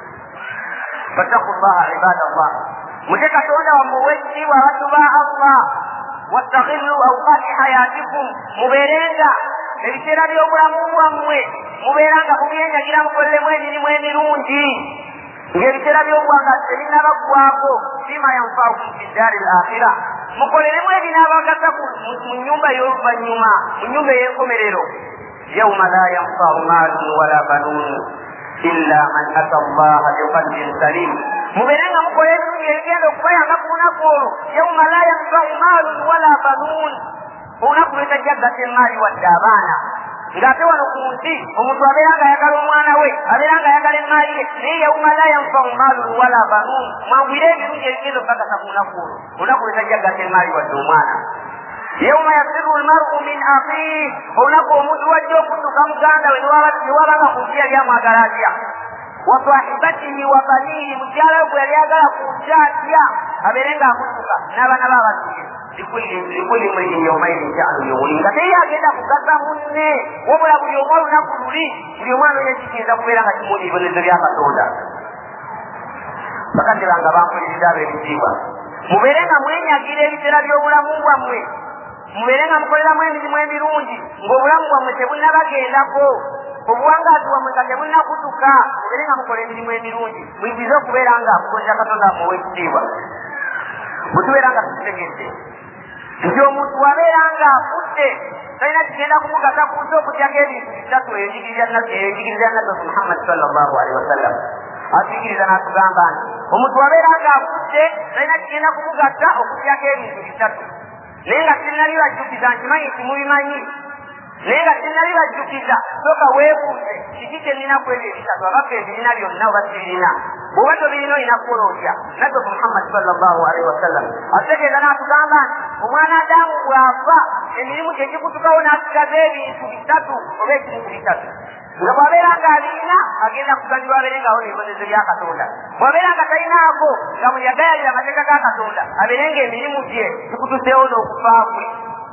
fattaqullaha ibadallah, mutye Katonda wammwe ow'ekitiibwa abantu ba Allah, wastaghillu awqati hayatikum, mubeerenga ebiseera by'obulamu bwammwe mubeeranga mubyenyagira mukoleremu emirimu emirungi ng'ebiseera by'obwangazi tebinnabaggwako fima yanfaukum fi ddari al-akhira, mukoleremu ebinaabagasa mu nnyumba y'oluvannyuma, mu nnyumba ey'enkomerero. yawma la yanfau maalun wala banuun illa man ata allaha biqalbin salim, mubeerenga mukola ebirungi ebigenda okubayanga ku lunaku olwo. yawma la yanfau maalun wala banuun, olunaku lwetajjaggasa emaali wadde abaana. Ng'ate wano ku nsi omuntu abeeranga ayagala omwana we, abeeranga ayagala emaali ye, naye yawma la yanfau maalun wala banuun, mwangwire ebirungi ebigenda okukakasa ku lunaku olwo, olunaku lwetajjaggasa emaali wadde omwana. yawma yafirru almar'u min akhihi, olunaku omuntu wajja okudduka muganda we ne wabanga ku nsi yali amwagala atya, wa sahibatihi wa banihi, mukyala we gwe yali ayagala ku nsi atya abeerenga akudduka n'abaana be abatuye. likulli mri'in yawmaidhin sha'nun yughnihi, nga naye agenda kugasa munne, wabula buli omu olunaku luli buli omwana oyo kiyinza kubeera nga kimuuli ebibonezo bya Katonda. Bakadde bange abankuliriza ab'ebitiibwa, mubeere nga mwenyagira ebiseera by'obulamu bwammwe, mubeere nga mukoleramu emirimu emirungi ng'obulamu bwammwe tebunnabagendako, obuwangaazi bwammwe nga tebunnakutuka, mubeere nga mukola emirimu emirungi, muyingize okubeera nga mugonza Katonda wammwe ow'ekitiibwa. Bwe tubeera nga tukitegedde nti omuntu wabeera nga afudde talina kigenda kumugasa ku nsi okutyako ebintu bisatu enjigiriza nabbi Muhammad sallallahu alaihi wasallam atuyigiriza n'atugamba nti omuntu wabeera nga afudde talina kigenda kumugasa okutyako ebintu bisatu naye nga sinali bajjukiza nkimanyi nti mubimanyi naye nga sinali bajjukiza soka weebuuze kiki kyenina ku ebyo ebisatu abaka ebirina byonna oba sibirina bw'oba tobirina olina kukola otya nabbi Muhammad sallallahu alaihi wasallam ategeeza n'atugamba nti omwana Adamu bw'afa emirimu gye gikutukawo n'asigaza ebintu bisatu oba ekimu ku bisatu nga bw'abeera ng'alina agenda kuganyulwa abeere ngaawo n'ebibonezo bya Katonda bw'abeera nga talinaako nga bwe yagayalira amateeka ga Katonda abeere ng'emirimu gye gikutuseewo n'okufa kwe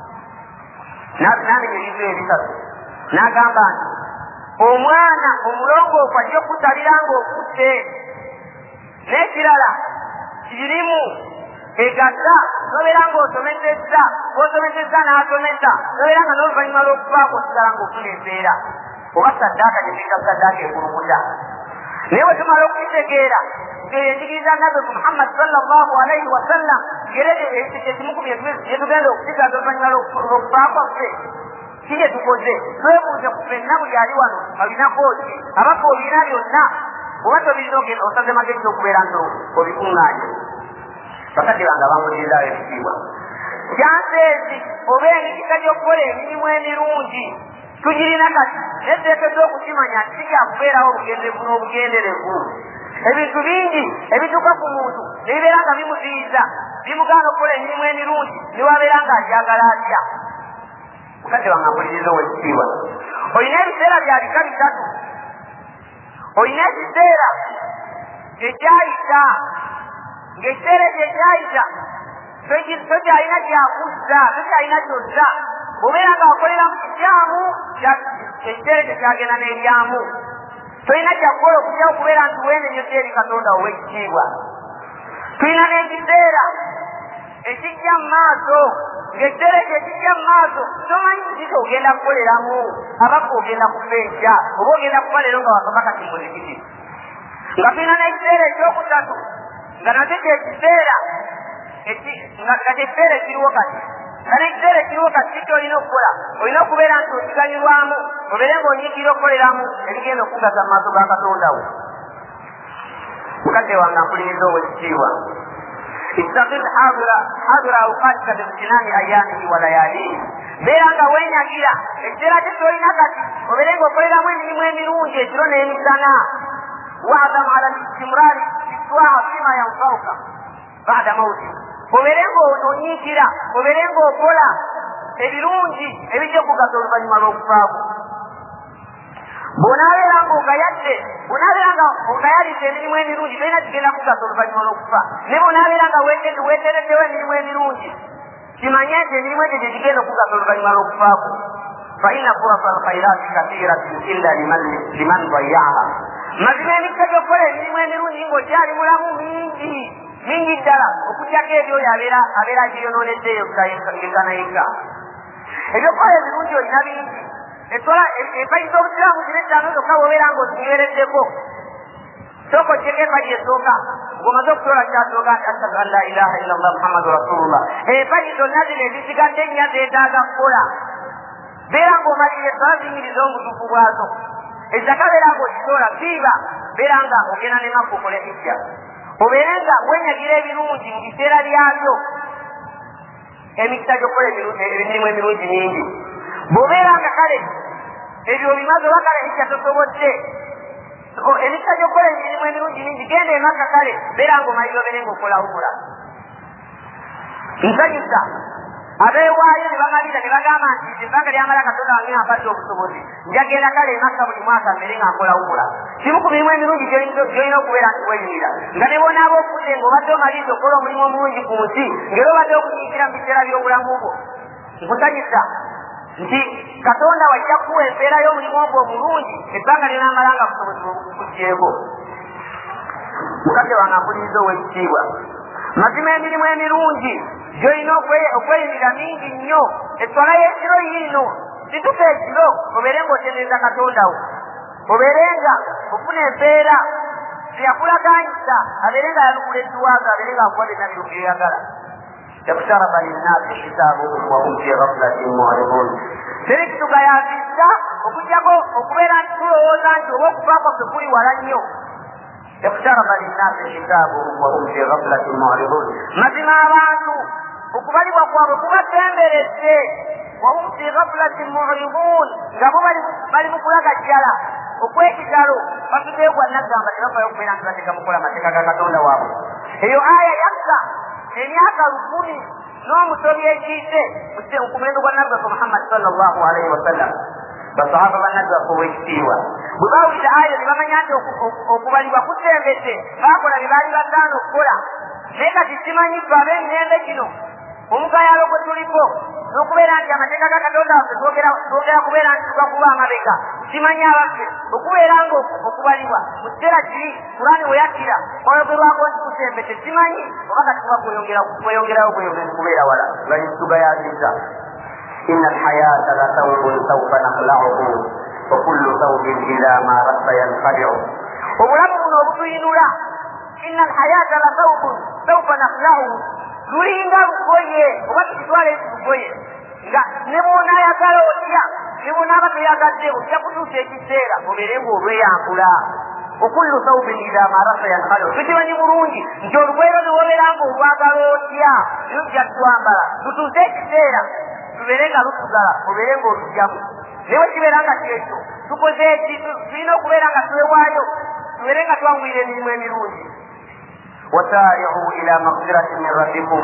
n'amenya ebizu ebisatu n'agamba nti omwana omulongoofu ajja okukusalira ng'okutte n'ekirala kirimu egasa nobeera ng'osomesezza bw'osomesezza n'asomesa nobeera nga n'oluvannyuma lw'okufaako osigala ng'ofuna empeera oba saddaaka gye tuyita saddaaka ekulukuta naye bwe tumala okukitegeera ng'enjigiriza nabbi Muhammad sallallahu alaihi wasallam ekimu ku bye tugenda okukigaza oluvannyuma lw'okufaako ffe ki gye tukoze twebuuze ku ffenna buli ali wano babinako ki abaka obirina byonna oba tobirina ogenda osaze magezi okubeera nga obikuŋŋaanye bakati bange abamulirizayo ebitiibwa kyanseezi oba emikisa gy'okukola emirimu emirungi tugirina kati neteekeddwa okukimanya tikyakubeerawo obugenderevu n'obugenderevu ebintu bingi ebituuka ku muntu nebibeera nga bimuziyiza bimugaana okukola emirimu emirungi niwabeera nga agyagala atya mukadde wange ampuliriza ow'ekitiibwa olina ebiseera byabika bisatu olina ekiseera ekyayita ng'ekiseera ekyo ekyayita tokyalina kyakuzza tokyalina kyozza obeera nga wakolera mu kikyamu ekiseera ekyo kyagenda n'eryamu tolina kyakukola okujja okubeera nti weenenyeza eri Katonda ow'ekitiibwa tulina n'ekiseera ekijja mu maaso ng'ekiseera ekyo ekijja mu maaso tomanyi kiki ogenda kukoleramu abaka ogenda kufeekya oba ogenda kuba leero nga wakava kati muzikiti nga tulina n'ekiseera ekyokusatu nga nakyo kyekiseera nga kyekiseera ekiriwo kati nga n'ekiseera ekiriwo kati kiki olina okukola olina okubeera nti okiganyulwamu obeere ng'onyiikira okukoleramu ebigenda okugaza mu maaso ga Katonda wo mukadde wange ampuliriza ow'ekitiibwa استغل حاضر اوقاتك باغتنام ايامه ولياليه beera nga weenyagira ekiseera kye kyolina kati obeere ng'okoleramu emirimu emirungi ekiro n'emisana waadam ala listimrari biswaha fima yanfauka bada mauti obeere ng'onyiikira obeere ng'okola ebirungi ebijja okugasa oluvannyuma lw'okufaako bw'onaabeera ng'ogayadde bw'onaabeera nga ogayalidde emirimu emirungi tolina kigenda kugasa oluvannyuma lw'okufa ne bw'onaabeera nga weetereddewo emirimu emirungi kimanye nti emirimu egyo gye gigenda okugasa oluvannyuma lw'okufaako faina furasa alkhairati kathiratin illa liman dayaha mazima emikisa gy'okukola emirimu emirungi ng'okyali mulamu mingi ddala okutyako ebyo oyo abeera agiryonooneddeeyo gekana yekka ebyokukola ebirungi olina bingi epayiza obusiraamu zino ettaano zokka bw'obeera ng'oziweereddeko sooka ogyeko epayi esooka ng'omaze okutola kyasooka nti ashhadu an la ilaha illa allah muhammadu rasulullah epayi zonna zino ezizigadde nnya zeetaaga kukola beera ng'omalire sola zinyiriza obutuufu bwazo ezaka beera ng'okitoola biiba beera nga ogenda ne makka okole hijja obeere nga wenyagira ebirungi mu biseera byabyo emikisa gy'okukola emirimu emirungi mingi bw'obeera nga kale ebyo bimaze oba kale hijja tosobodde emikisa gy'okukola emirimu emirungi mingi genda emaka kale beera ng'omalire obeere ng'okola umura nsanyusa abeewaayo ne bamalira ne bagamba nti ebbanga lyamala Katonda wange ampadde obusobozi njagenda kale emaka buli mwaka mbere nga nkola umura kimu ku mirimu emirungi gy'olina okubeera nti weeyunira nga ne bonaaba ofudde ng'obadde omaliriza okukola omulimu omulungi ku nsi ngeri obadde okunyiikira mu biseera by'obulamu bwo nkusanyusa nti Katonda wajja kuwa empeera y'omulimu ogwo omulungi ebbanga linaamala nga busobozi bukuggyeko mukadde wange ampuliriza ow'ekitiibwa mazima emirimu emirungi gy'olina okweyunira mingi nnyo eswala y'ekiro yiino situka ekiro obeere ng'otendereza Katonda wo obeere nga ofuna empeera teyakulaganyisa abeere nga yanukula edduwaaga abeere nga akuwa byonna byoyagala اقترب للناس حسابهم وهم في غفلة معرضون. Siriki tukayazisa okujjako okubeera nti tulowooza nti oba okufaako ffe kuli wala nnyo. Iqtaraba linnaasi hisaabuhum wa hum fi ghaflatin mu'ridun. Mazima abantu okubalibwa kwabwe kubatemberese wa hum fi ghaflatin mu'ridun, nga bo bali mu kulagajjala okwekitalo batuteegwa nagamba tebafaayo okubeera nti bateeka mukola amateeka ga Katonda waabwe. Eyo aya yakka emyaka 10 n'omusobi ekiise ku mulembe gwa nabbi Muhammad sallallahu alaihi wasallam. Basahaba bannabbi ow'ekitiibwa bwe baawulira aya ne bamanya nti okubalibwa kutembese baakola bye baali basaana okukola. Naye kati simanyi ffe ab'emirembe gino omugayaalo gwe tuliko n'okubeera nti amateeka ga Katonda waffe twogera kubeera nti tugakuba amabega. Simanyi abaffe okubeera nga okubalibwa mu kiseera kiri Kurani we yakkira oyogerwako nti kutembese. Simanyi oba kati kuba kweyongerayo kubeera wala bali tugayaziza. إن الحياة لثوب سوف نخلعه وكل ثوب إذا ما رد ينخلع. obulamu buno obutuyinula inna alhayata lathawbun sawfa nakhlahu, lulinga lugoye oba tukitwale lugoye nga ne bw'onaayagala otya ne bw'onaaba toyagadde ojja kutuusa ekiseera obeere ng'olweyambula. okullu thawbin idha ma rasa yankhalu. tukimanyi bulungi nti olugoye lwobeera nga olwagala otya nyo gyatwambala tutuuse ekiseera tubeere nga lutugala obeere ng'olugyamu. naye wekibeera nga kyekyo tukoze eki tulina okubeera nga twewaayo tubeere nga twanguyira emirimu emirungi. wasaari'u ila maghfiratin min rabbikum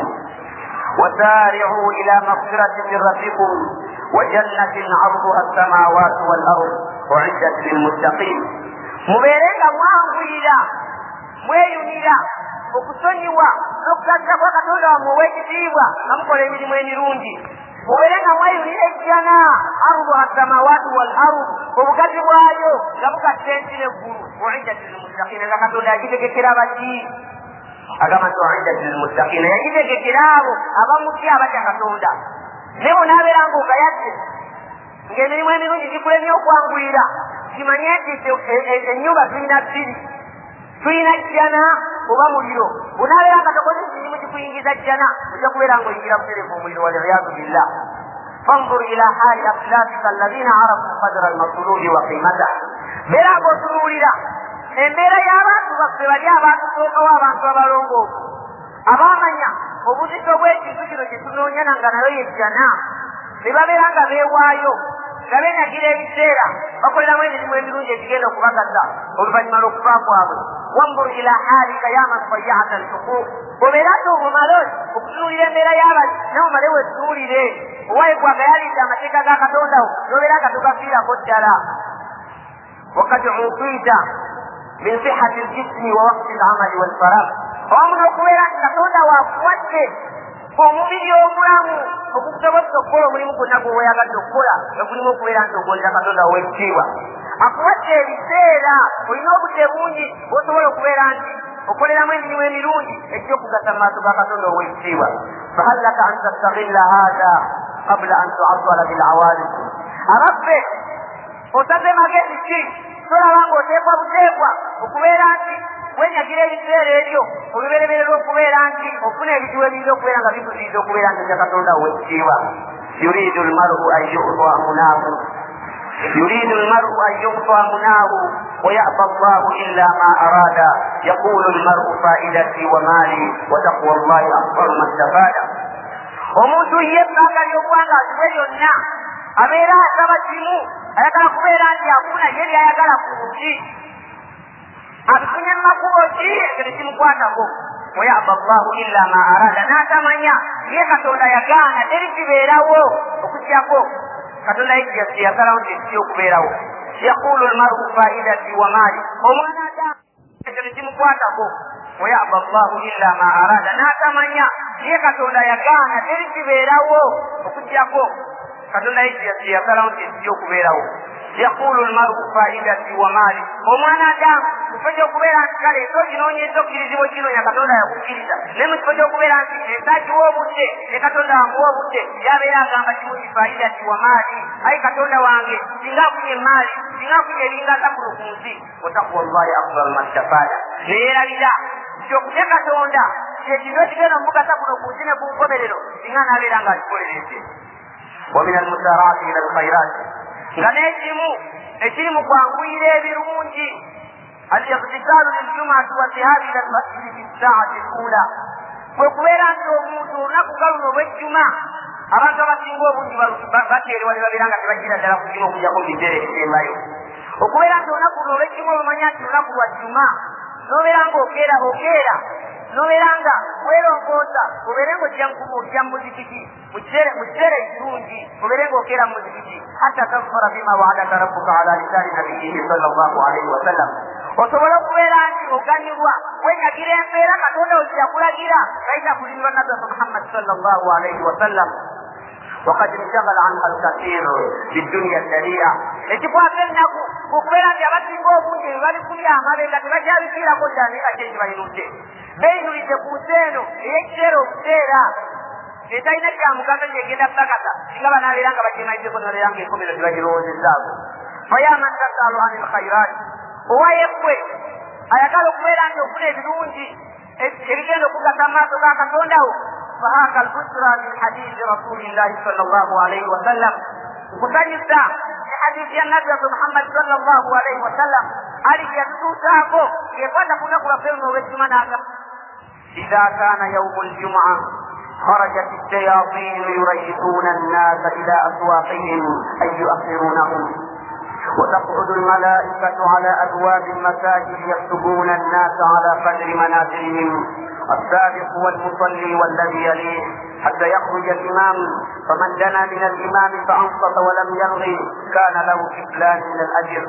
وسارعوا إلى مغفرة من ربكم وجنة عرضها السماوات والأرض أعدت للمتقين. mubeerenga mwanguyira mweyunira okusonyiwa n'okugatta kwa Katonda wammwe ow'ekitiibwa nga mukola emirimu emirungi. mubeerenga mweyunira ejjana arduha samawatu wal ard, obugazi bwayo nga bugatta ensi n'eggulu. uiddat lilmuttaqina, nga Katonda yagitegekera baki agamba nti uiddat lilmuttaqina, yagitegekera abo abamutya abatya Katonda. naye bonaabeera nga ogayadde ng'emirimu emirungi gikulemye okwanguyira, kimanye nti ennyumba tulina bbiri, tulina jjana oba muliro. bonaabeera nga tokoze emirimu gikuyingiza jjana ojja kubeera ng'oyingira kutereka omuliro waliyadu billah. fanzur ila hali aslafika alladhina arafu qadra almasululi wa qimata. beera ng'otunuulira embeera y'abantu baffe bali abatusookawo, abantu abalongoofu abaamanya obuzito bw'ekintu kino kye tunoonya nga nayo yejjana, ne babeera nga beewaayo nga beenyagira ebiseera bakoleramu emirimu emirungi egigenda okubagaza oluvannyuma lw'okufa kwabwe. wambur ila halika yaman fayyata alhuquq, obeera nti omumale okutunuulira embeera y'abali naye omale wetunuulire owaye gwagayalidde amateeka ga Katonda wo n'obeera nga togafiirako ddala. wakad utiita min sihati aljismi wa waqti alamali walfaragh, awamu n'okubeera nti Katonda waakuwadde omubiri omulamu okukusobozesa okukola omulimu gwonna gwe weeyagadde okukola, egulimu okubeera nti ogondera Katonda ow'ekitiibwa. akuwadde ebiseera, olina obudde bungi bw'osobola okubeera nti okoleramu emirimu emirungi egy'okugasa mu maaso ga Katonda ow'ekitiibwa. fahal laka an tastaghilla hadha qabla an tu'azzala bil'awalib. abaffe osaze magezi ki tolaba ng'oteekwa buteekwa okubeera nti wenyagira ebiseera ebyo olubereberye lw'okubeera nti ofuna ebizibu ebiyinza okubeera nga bikuziiza okubeera nti ja Katonda ow'ekitiibwa. yuridu almar'u an yu'ta munaahu يريد المرء أن يعطى مناه ويأبى الله إلا ما أراد. يقول المرء فائدتي ومالي وتقوى الله أفضل ما استفاد. omuntu ye ebbanga ly'okwanga asibe lyonna abeera asaba kimu, ayagala kubeera nti afuna ye byayagala ku nsi, abifunye mu makubo ki ekyo kimukwatako. wayaba llahu illa ma arada, n'atamanya ye Katonda yagaana teri kibeerawo okugyako Katonda yasalawo nti ekijja okubeerawo. yaqulu almaru faidati wa maali, omwana agamba ekyo kimukwatako. wayaba llahu illa ma arada, n'atamanya ye Katonda yagaana teri kibeerawo okugyako Katonda yasalawo nti ekijja okubeerawo. yaqulu almaru faidati wa maali, omwana agamba mukifo gy'okubeera nti kale ekyo kinoonyeza okkirizibwa kinoonya Katonda yakukkiriza, naye mu kifo gy'okubeera nti esakiwa obudde ne Katonda wamuwa obudde yabeera agamba kimuti faidati wa maali, ayi Katonda wange singa afunye maali, singa afunye ebingasa kuno ku nsi. watakuwa llahi afdal mastafaada, neyeerabira nti okutya Katonda ekiro kigenda mukata kuno kuzine ku nkomerero singa nabeera nga akikolereze. wa min almusaraati ila alkhairat nga n'ekimu ekiri mu kwanguyira ebirungi al-iqtisaalu liljumaati wa dhihabi ila almasjidi fi ssaati al-ula kwe kubeera nti omuntu olunaku nga luno olw'ejjuma abantu abasinga obungi bateerewa ne babeera nga tebagira ddala kujima okujjako mu biseera ebisembayo. okubeera nti olunaku luno olw'ejjuma olumanya nti lunaku lwa jjuma nobeera nga okeera nobeera nga werongoosa obeere nga ojja mu muzikiti mu kiseera ekirungi obeere nga okeera mu muzikiti hatta tazfara bima waadaka rabbuka ala lisaani nabiyihi sallallahu alaihi wasallam osobola okubeera nti oganyulwa wenyagira embeera katonda wekiyakulagira bayita kulimba nabbi muhammad sallallahu alaihi wasallam. وقد انشغل عنها الكثير في الدنيا السريعة ekikwata ennaku okubeera nti abasinga obungi bali kulya amabega tebakyabifiirako ddandika kyeki balinudde beyinulidde ku nsi eno ey'ekiseera obuseera etalina kyamugaso gyegenda bakata singa banaabeera nga bakimaliddeko nabeera nga enkomero tebagirowoozezzaako. fayaman tasalu ani lkhairat owayekwe ayagala okubeera nti okufuna ebirungi ebigenda okugasa amaaso ga katondawo فهذا البشرى من حديث رسول الله صلى الله عليه وسلم kusanyusa hadithi ya nabi Muhammad sallallahu alaihi wasallam aliyatusaako yekwata kuna kulafemu wejuma naga idha kana yawm aljum'a kharajat ash-shayatin yurayituna an-nas ila aswaqihim ay yu'akhirunahum وتقعد الملائكة على أبواب المساجد يكتبون الناس على قدر منازلهم السابق والمصلي والذي يليه حتى يخرج الإمام فمن دنا من الإمام فأنصت ولم يلغي كان له كفلان من الأجر.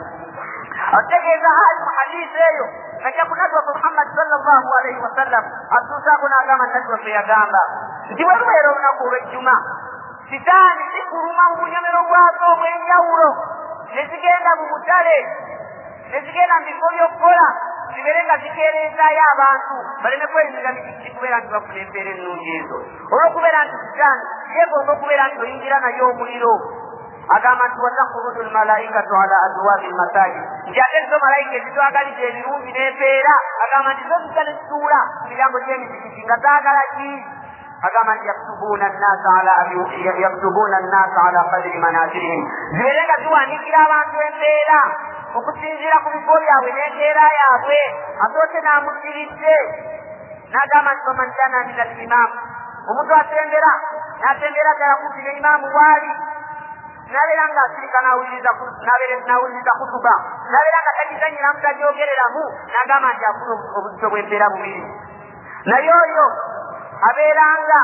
أتجد هذا الحديث فكيف ندوة محمد صلى الله عليه وسلم أتوساقنا كما ندوة في أجامبا جوالوا يرونكو بالجمع sitaani zikuluma mu bunyomero bwazo obw'enjawulo ne zigenda mu butale ne zigenda mu bifo by'okukola zibeere nga zikeerezaayo abantu baleme kweyingira mikiki kubeera nti bafuna embeera ennungi ezo olw'okubeera nti sitaani yeegomba okubeera nti oyingira nayo omuliro. agamba nti watakhruju almalaikatu ala abwaabi lmasajid nti ate zo malayika ezitwagalidde ebirungi n'empeera agamba nti zo zisa ne zituula ku miryango gy'emizikiti nga zaagala ki agamba nti yaktubuna annasa ala qadri manazilihim zibeere nga ziwandiikira abantu empeera okusinziira ku bifo byabwe n'empeera yaabwe. asoose n'amusiridde n'agamba nti faman dana min al-imam omuntu atembera n'atembera ddala kumpi n'imaamu waali nabeera nga asirika n'awuliriza kutuba nabeera nga tagizanyiramu tagyogereramu n'agamba nti afuna obuzito bw'empeera bubiri. naye oyo abeeranga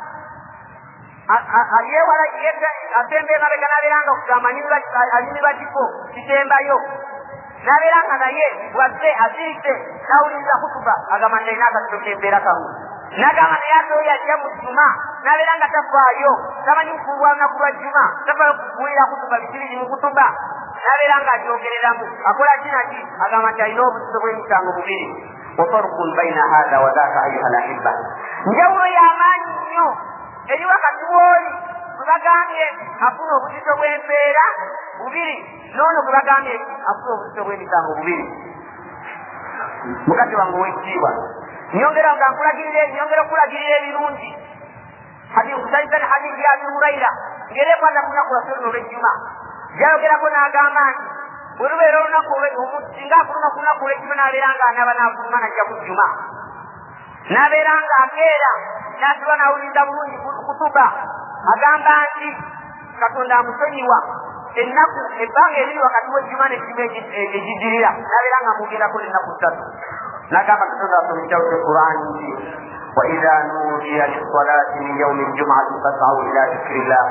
yewala atemba emabega nabeeranga anyumirwa kifo kitembayo nabeeranga naye wazze asirise nawuliriza kutuba agamba nalina akasito kempeera kamu nagamba naye ate oyo ajja mu jjuma nabeeranga tafaayo tamanyi kufuulwa lunaku lwa jjuma tafaayo kufuulira kutuba bikiriri mu kutuba nabeeranga agyogereramu akola kinaki agamba nti alina obuzito bw'emisango bubiri. وفرق بين هذا وذاك أيها الأحبة njawulo y'amaanyi nnyo eri wakati w'oli gwe bagambye afuna obuzito bw'empeera bubiri n'ono gwe bagambye afuna obuzito bw'emisango bubiri. mukati wange ow'ekitiibwa nyongera okulagirira ebirungi kusanyisani hadithi ya Abi Hurayra ngeri ekwata ku lunaku lwaffe luno olw'ejjuma yayogerako n'agamba nti bwe lubeera olunaku singa afuluma ku lunaku olw'ejjuma n'abeera nga anaaba n'afuluma najja ku jjuma n'abeera nga akeera n'asiba n'awuliriza bulungi kutuba agamba nti katonda amusonyiwa ennaku ebbanga eriri wakati w'ejjuma n'ejjuma egijjirira n'abeera nga amugerako n'ennaku 3 n'agamba katonda asomesyawo Qur'ani nti وإذا نودي للصلاة من يوم الجمعة فاسعوا إلى ذكر الله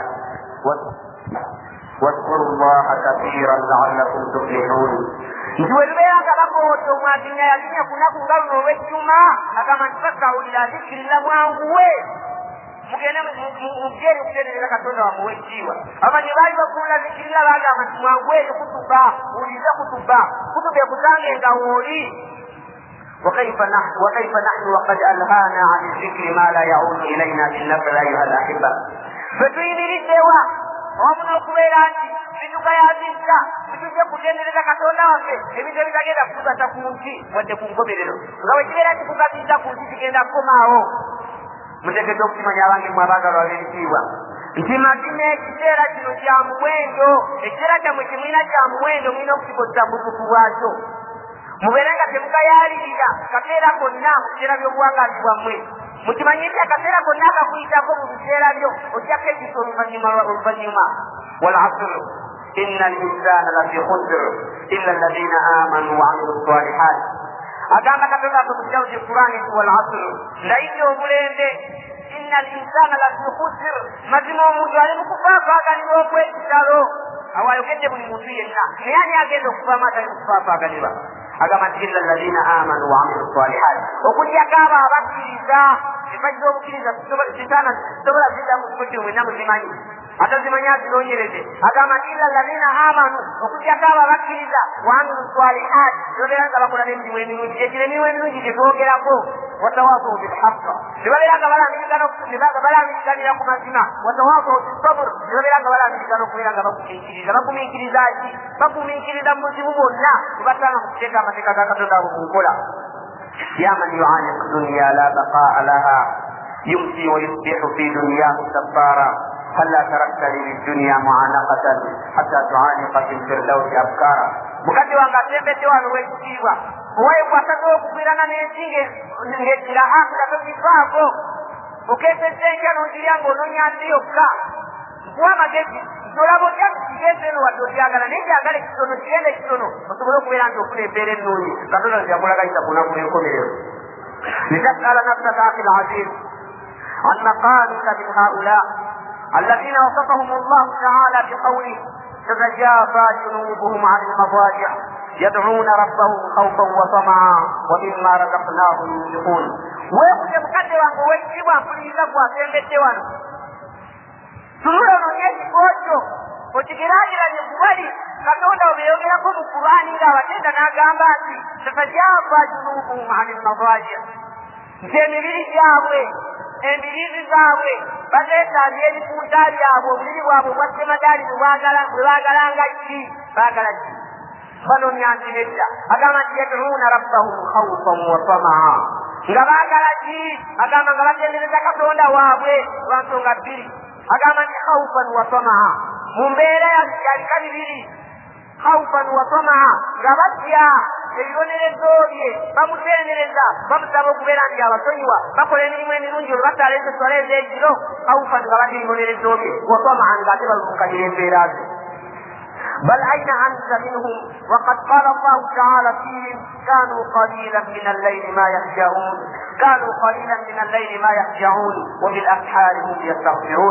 واذكروا الله كثيرا لعلكم تفلحون. ntiwelubeera nga bakooto mwatinya yalinya kunaku nga luno olw'ejjuma agamba nti fasawu ila dhikirilla mwanguwe mugende mugere okutererera katonda wamwe w'ekitiibwa. abamanyi baali bakuula dhikirilla bagamba nti mwanguweeyo kutuba ulize kutuba ekusange nga wooli. وكيف نحن وقد ألهانا عن الذكر ما لا يعود إلينا بالنفع أيها الأحبة. فتريد للدواء ومن okubeera nti bitugayaziza bitujja kutendereza Katonda waffe ebintu ebitagenda kutugasa ku nsi wadde ku nkomerero nga bwe kibeera kikugasiza ku nsi kigenda kukomaawo. Muteekeddwa okukimanya abange mwe abaagalwa ab'ebitiibwa nti mazima ekiseera kino kya muwendo, ekiseera kyammwe kimulina kya muwendo, mulina okukikozesa mu butuufu bwakyo. Mubeere nga temugayaalirira kaseera konna mu biseera by'obuwangaazi bwammwe. Mukimanyi nti akaseera konna akakuyitako mu biseera byo ojjako ekisa oluvannyuma. Wal asr inna al-insana lafi khusr illa alladhina amanu wa amilu s-salihat. Agamba Katonda mu kitabu ky'Qur'ani nti wal asr, ndayidde obulembe, inna al-insana lafi khusr, mazima omuntu ali mu kufaafaganira okw'ekitalo. Awayogedde buli muntu yenna, naye ani agenda okuvaamu atali mu kufaafaganirwa? Agamba nti illa alladhina amanu wa amilu s-salihat, okugyako abo abakkiriza. Ebajja obukkiriza sitaana sobola zidda mu kifo kino mwenna muzimanyi, atazimanyi azinoonyereze. Agamba nti illa alladhina amanu, okugyako abo abakkiriza, wa amilu s-salihat, tebabeera nga bakola n'emirimu emirungi. Ekyo emirimu emirungi gye twogerako, watawaasaw bilhaqqa, tebabeera nga balambiriganira ku mazima, watawaasaw bisabr, tebabeera nga balambirigana okubeera nga bagumiikiriza. Bagumiikiriza ki? Bagumiikiriza mu buzibu bwonna bwe basanga mu kuteeka amateeka ga Katonda abo ku nkola. يا من يعانق دنيا لا بقاء لها يمسي ويصبح في دنياه كفارا هلا تركت لي للدنيا معانقة حتى تعانق في الفردوس أبكارا. Mukati wanga tembete wano wekitiibwa owaye kwasako okugwirana n'ensinge ng'ekira akira tokifaako okeesezza enkya n'ogirya ng'onoonya nsi yokka. Nkuwa amagezi olaba otya kigeze eno wadde okyagala naye kyagala ekitono kigenda ekitono osobole okubeera nti ofuna embeera ennungi Katonda ntiyakulagayisa ku lunaku lw'enkomerero. litasala nafsaka akhi al-aziz an maqamika min haula alladhina wasafahum Allahu ta'ala biqawlihi tatajafa junubuhum 'an al-madaji' yad'una rabbahum khawfan wa tama'an wa mimma razaqnahum yunfiqun. Weekuje mukadde wange ow'ekitiibwa mpuliriza gwasembedde wano, tunula onoonye ekikokyo okigerageranye kubali Katonda obeeyogerako mu Qur'ani ng'abatenda n'agamba nti tatajafa junubuhum 'ani al-madaji', nti emibiri gyabwe embiriizi zaabwe bazeetaabya ebikunta byabwe obuliri bwabwe obwa ssemadaali bwe baagalanga ki? Baagala ki? banoonya nti nedda. Agamba nti yad'uuna rabbahum khawfan wa tamaa, nga baagala ki? Agamba nga batendereza Katonda waabwe lwa nsonga bbiri. Agamba nti khawfan wa tamaa, mu mbeera yalika bibiri, khawfan wa tamaa, nga batya ebibonerezo bye, bamutendereza, bamusaba okubeera nti abasonyiwa, bakola emirimu emirungi olubasala ensoswala ez'ekiro. Khawfan nga batya ebibonerezo bye, wa tamaa ng'ate balumunkanyira embeera ze. بل أين أنت منهم وقد قال الله تعالى فيهم كانوا قليلا من الليل ما يهجعون كانوا قليلا من الليل ما يهجعون وبالأسحار هم يستغفرون.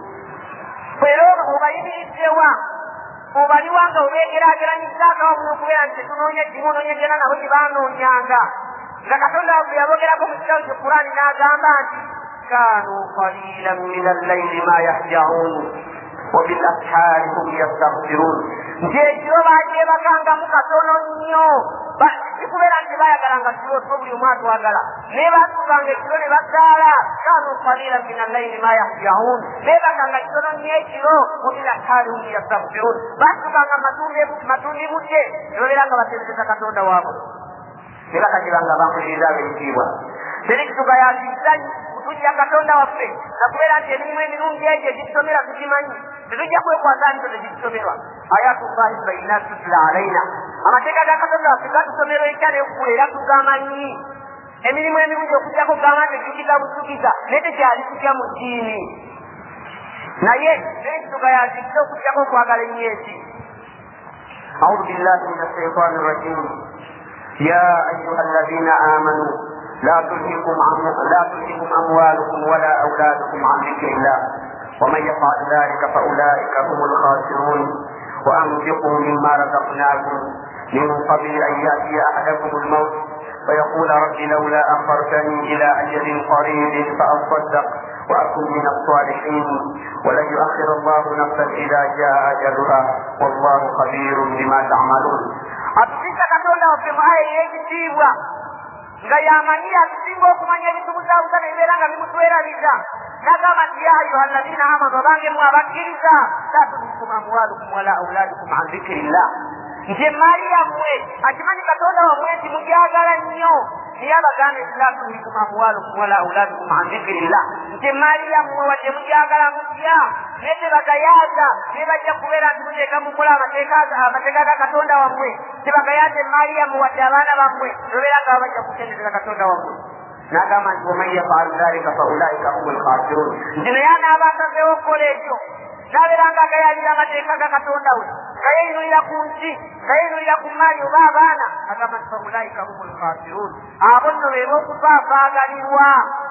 فيرون obayimirizzewa obaliwa nga obeegeraageranyizzaako wamu n'okubeera nti tunoonya kimu noonyegera nabo gye baanoonyanga, nga Katonda bwe yabogerako mu kitabu ky'Qur'ani n'agamba nti كانوا قليلا من الليل ما يهجعون وبالأسحار هم يستغفرون. Njekiro baajebakangamu katono nnyo, kikubeera nti baayagalanga kiro so buli omu atwagala, naye baasukanga ekiro ne basaala. Kanu qalila min al-layli ma yahjaun, naye bakanga kitono nnyo ekiro. وبالأسحار هم يستغفرون, baasukanga matundi budde ne babeera nga batendereza Katonda waabwe. Ne bakagibanga bampuliriza ab'ekitiibwa. Teri kitugayazizza kutujja Katonda waffe nakubeera nti emirimu emirungi egyo egitusomera tugimanyi, tetujja kwekwata nti tegitusomerwa. Ayatullahi bayinat tutla alaina, amateeka ga Katonda waffe gatusomerwa ekya n'eggulu era tugamanyi. Emirimu emirungi okugyako gamba nti tukiga butukiza naye tekyali kutya mu ddiini, naye nekitugayazizza okugyako okwagala ennyo eki. أعوذ بالله من الشيطان الرجيم. يا أيها الذين آمنوا لا تلهكم أموالكم ولا أولادكم عن ذكر الله ومن يفعل ذلك فأولئك هم الخاسرون. وأنفقوا مما رزقناكم من قبل أن يأتي أحدكم الموت فيقول رب لولا أخرتني إلى أجل قريب فأصدق وأكن من الصالحين ولن يؤخر الله نفسا إذا جاء أجلها والله خبير بما تعملون. Atukiza Katonda waffe mu aya ey'ekitiibwa nga y'amanyi akusinga okumanya ebitubuzabuza n'ebibeera nga bimutweraliza. n'agamba nti ya ayuha alladhina amanu abange mwe abakkiriza la tulhikum amwalukum wala auladukum an dhikrillah nti emaali yammwe akimanyi katonda wammwe nti mugyagala nnyo niye abaganda la tulhikum amwalukum wala auladukum an dhikrillah nti emaali yammwe wadde mugyagala mutya naye tebagayaza naye bajja kubeera nti muteeka mukola amateeka ga katonda wammwe tebagayaza emaali yammwe wadde abaana bammwe nobeera nga babajja kukendezera katonda wammwe n'agamba nti waman yafalu dhalika faulaika humul khasirun nti naye anaaba asazeewo okukola ekyo n'abeeranga agayalira amateeka ga katonda we gayeyinulira ku nsi gayeyinulira ku maali oba abaana agamba nti faulaika humul khasirun abo nno beeba okufaafaagalirwa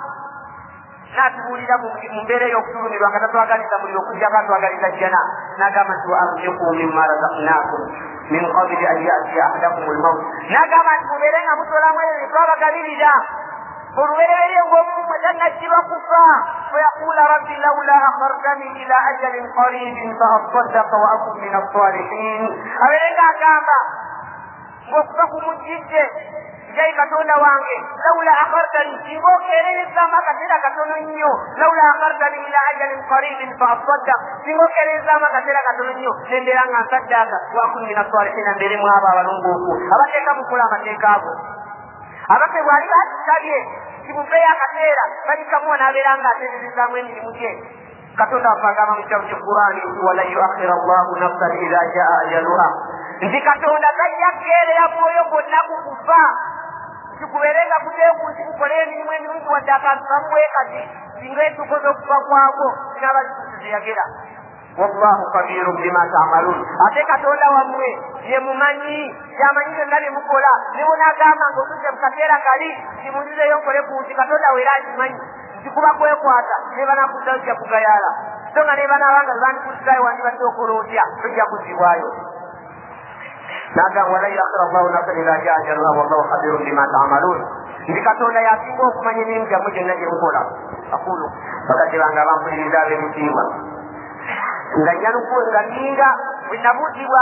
n'atubuulira mu mbeera ey'okutulumirwa nga tatwagaliza muliro okujjako atwagaliza jjana n'agamba nti wa anfiqu mimma razaqnakum min qabli an yatiya ahadakum almawt n'agamba nti mubeere nga mutolamu ebyo twabagabirira olubereberye ng'omu tannakkiba kufa fayaqula rabbi lawla akhartani ila ajalin qaribin faassaddaqa wa akun min alsalihin abeere ng'agamba ng'okufa kumujjidde jayi katonda wange lawla akhartani singa okeererezaamu akaseera katono nnyo lawla akhartani ila ajalin qaribin faassaddaq singa okeererezaamu akaseera katono nnyo nembeera nga nsaddaaka wa akun min alsalihina mbeeremu abo abalongoofu abateeka mukola amateeka ago abaffe bwali batusabye kimuveyo akaseera balikamuwa n'abeera nga ateererezaamu emirimu gye katonda waffe agamba mu kitabu ky'equrani nti walan yuakhira allahu nafsan idha jaa ajaluha nti katonda tajja kukeerera mwoyo gwonna kukufa kikubeerenga kuteekunsi kukole emirimu emirungi wadde akantu kamuweekati singa etukoze okufa kwagwo sinaaba zikuzeyagera wallahu kabirun bima ta'malun ate katonda wammwe ye mumanyi yamanyi byonna bye mukola ne bunagamba ng'otuze mu kaseera kali kimulizeyo nkole ku nti katonda weera akimanyi nti kuba kwekwata ne banakuzzayo ojja kugayaala so nga ne banaabanga bebandikuzzayo wandibadde okola otya tojja kuzibwayo n'agamba walan yuakhira allahu nafsan idha jaa ajaluha wallahu kabirun bima ta'malun nti katonda yasinga okumanya emirimu gyammwe gyonna gye mukola akulu bakadde bange abampuliriza ab'ebitiibwa nga nyalukunga ninga bwe nabuuzibwa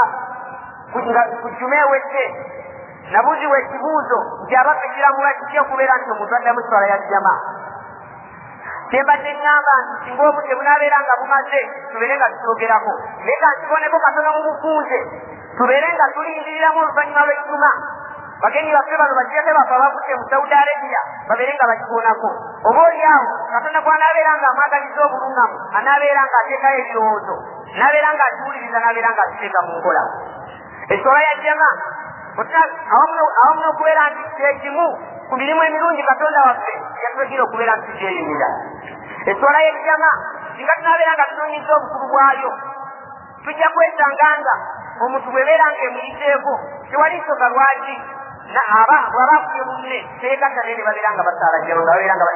ku jjuma ewedde nabuuzibwa ekibuuzo nti abaffe kiramula kiki okubeera nti omuntu addamu swala ya jjama kyembadde ŋŋamba nti singa obudde bunaabeera nga bumaze tubeere nga tutwogerako naye ka nkiboneko katono mu bufunze tubeere nga tulindiriramu oluvannyuma lw'ejjuma bagenyi baffe bano bajjate baffe abavudde mu saudi arabia babeere nga bakibonako oba oliawo katonda gwanaabeera nga amwagaliza obulungamu anaabeera nga ateekayo ebirowoozo naabeera nga akiwuliriza naabeera nga akiteeka mu nkola essola ya jjama awamu n'okubeera nti kyekimu ku mirimu emirungi katonda waffe yatulegira okubeera nti tugyeyimira essola y'ejjama singa tunaabeera nga tunoonyeza obukulu bwayo tujja kwesanga nga omuntu bwebeera nga emuyiseeko tewali nsonga lwaki bwaba akubye munne teyegattane ne babeera nga basaala jjama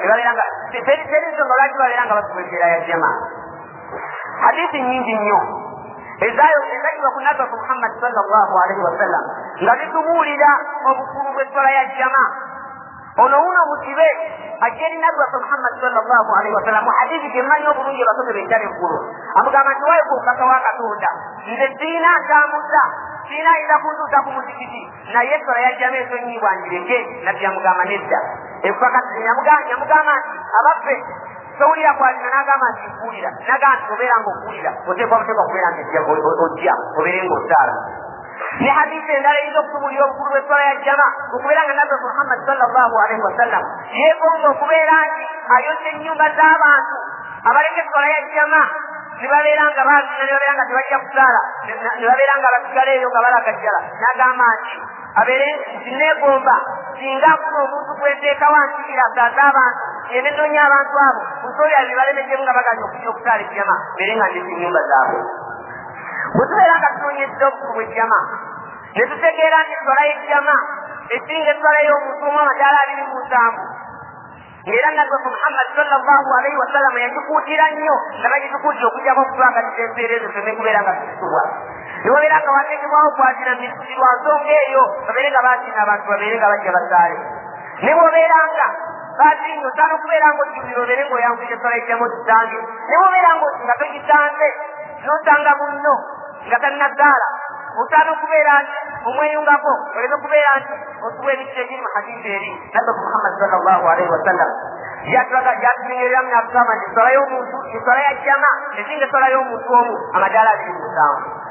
teri nsonga lwaki babeera nga basoma embeera ya jjama hadisi nyingi nnyo ezayibwa ku nabbi waffe muhammadi sallallahu alaihi wasallam nga zitubuulira obukulu bw'essola ya jjama ono wuno musibe ajja eri nabbi waffe muhammadi sallallahu alaihi wasallam mu hadisi gemmanyi obulungi abasome bejjala eggulu amugamba nti waye kunkaka wa katonda nze siina ntambuza siina ayinza kuntuusa ku muzikiti naye essola ya jjama ezo nnyibwa njireke nabbi yamugamba nedda yamugamba nti abaffe towulira kwalina n'agamba nti nkuwulira n'agamba nti obeera ng'okuwulira oteekwa kubeera nti ojja obeere ng'osaala ne hadisi endala eyinza okutubuulira obukulu bw'essola ya jjama okubeera nga nabbi muhammadi sallallahu alaihi wasallam yeegonga okubeera nti ayozza ennyumba z'abantu abaleka essola ya jjama ne babeera nga baazina ne babeera nga tebajja kusaala ne babeera nga basigala eyo nga balagajjala n'agamba nti abeere nti neegomba singa akuna omuntu kweteekawo ansikira asaaza abantu ene noonya abantu abo musoolyabe balemejjemu nga baganya okujja okusaala ejjama beere nga ndeka ennyumba zaabwe bwe tubeera nga tunoonyezza obukulu bw'ejjama ne tutegeera nti essola y'ejjama esinga essola y'omuntu omu amadaala 27 ng'era nabbi waffe muhammadi sallallahu alaihi wasallama yagikuutira nnyo nga bagitukuutira okujjako okutwagaliza empeera ezo femme kubeera nga tutusubwa niwabeera nga wateekebwawo kwazina misiri lwa nsonga eyo babeere nga baasina abantu babeere nga bajja basaale ne bwobeera nga baasinya osaana okubeera nga ojjulira obeere ng'oyanguira essola y'ejjama ogisange ne bwobeera nga togisanze n'osanga munno nga tannasaala osaana okubeera nti omweyungako oleme okubeera nti osuwa ebikiro ebiri mu hadisi eri nabbi muhammadi sallallahu alaihi wasallam gyatutegeeramu nakugamba nti eswala y'omuntu eswala ya jama esinga eswala y'omuntu omu amadaala 27.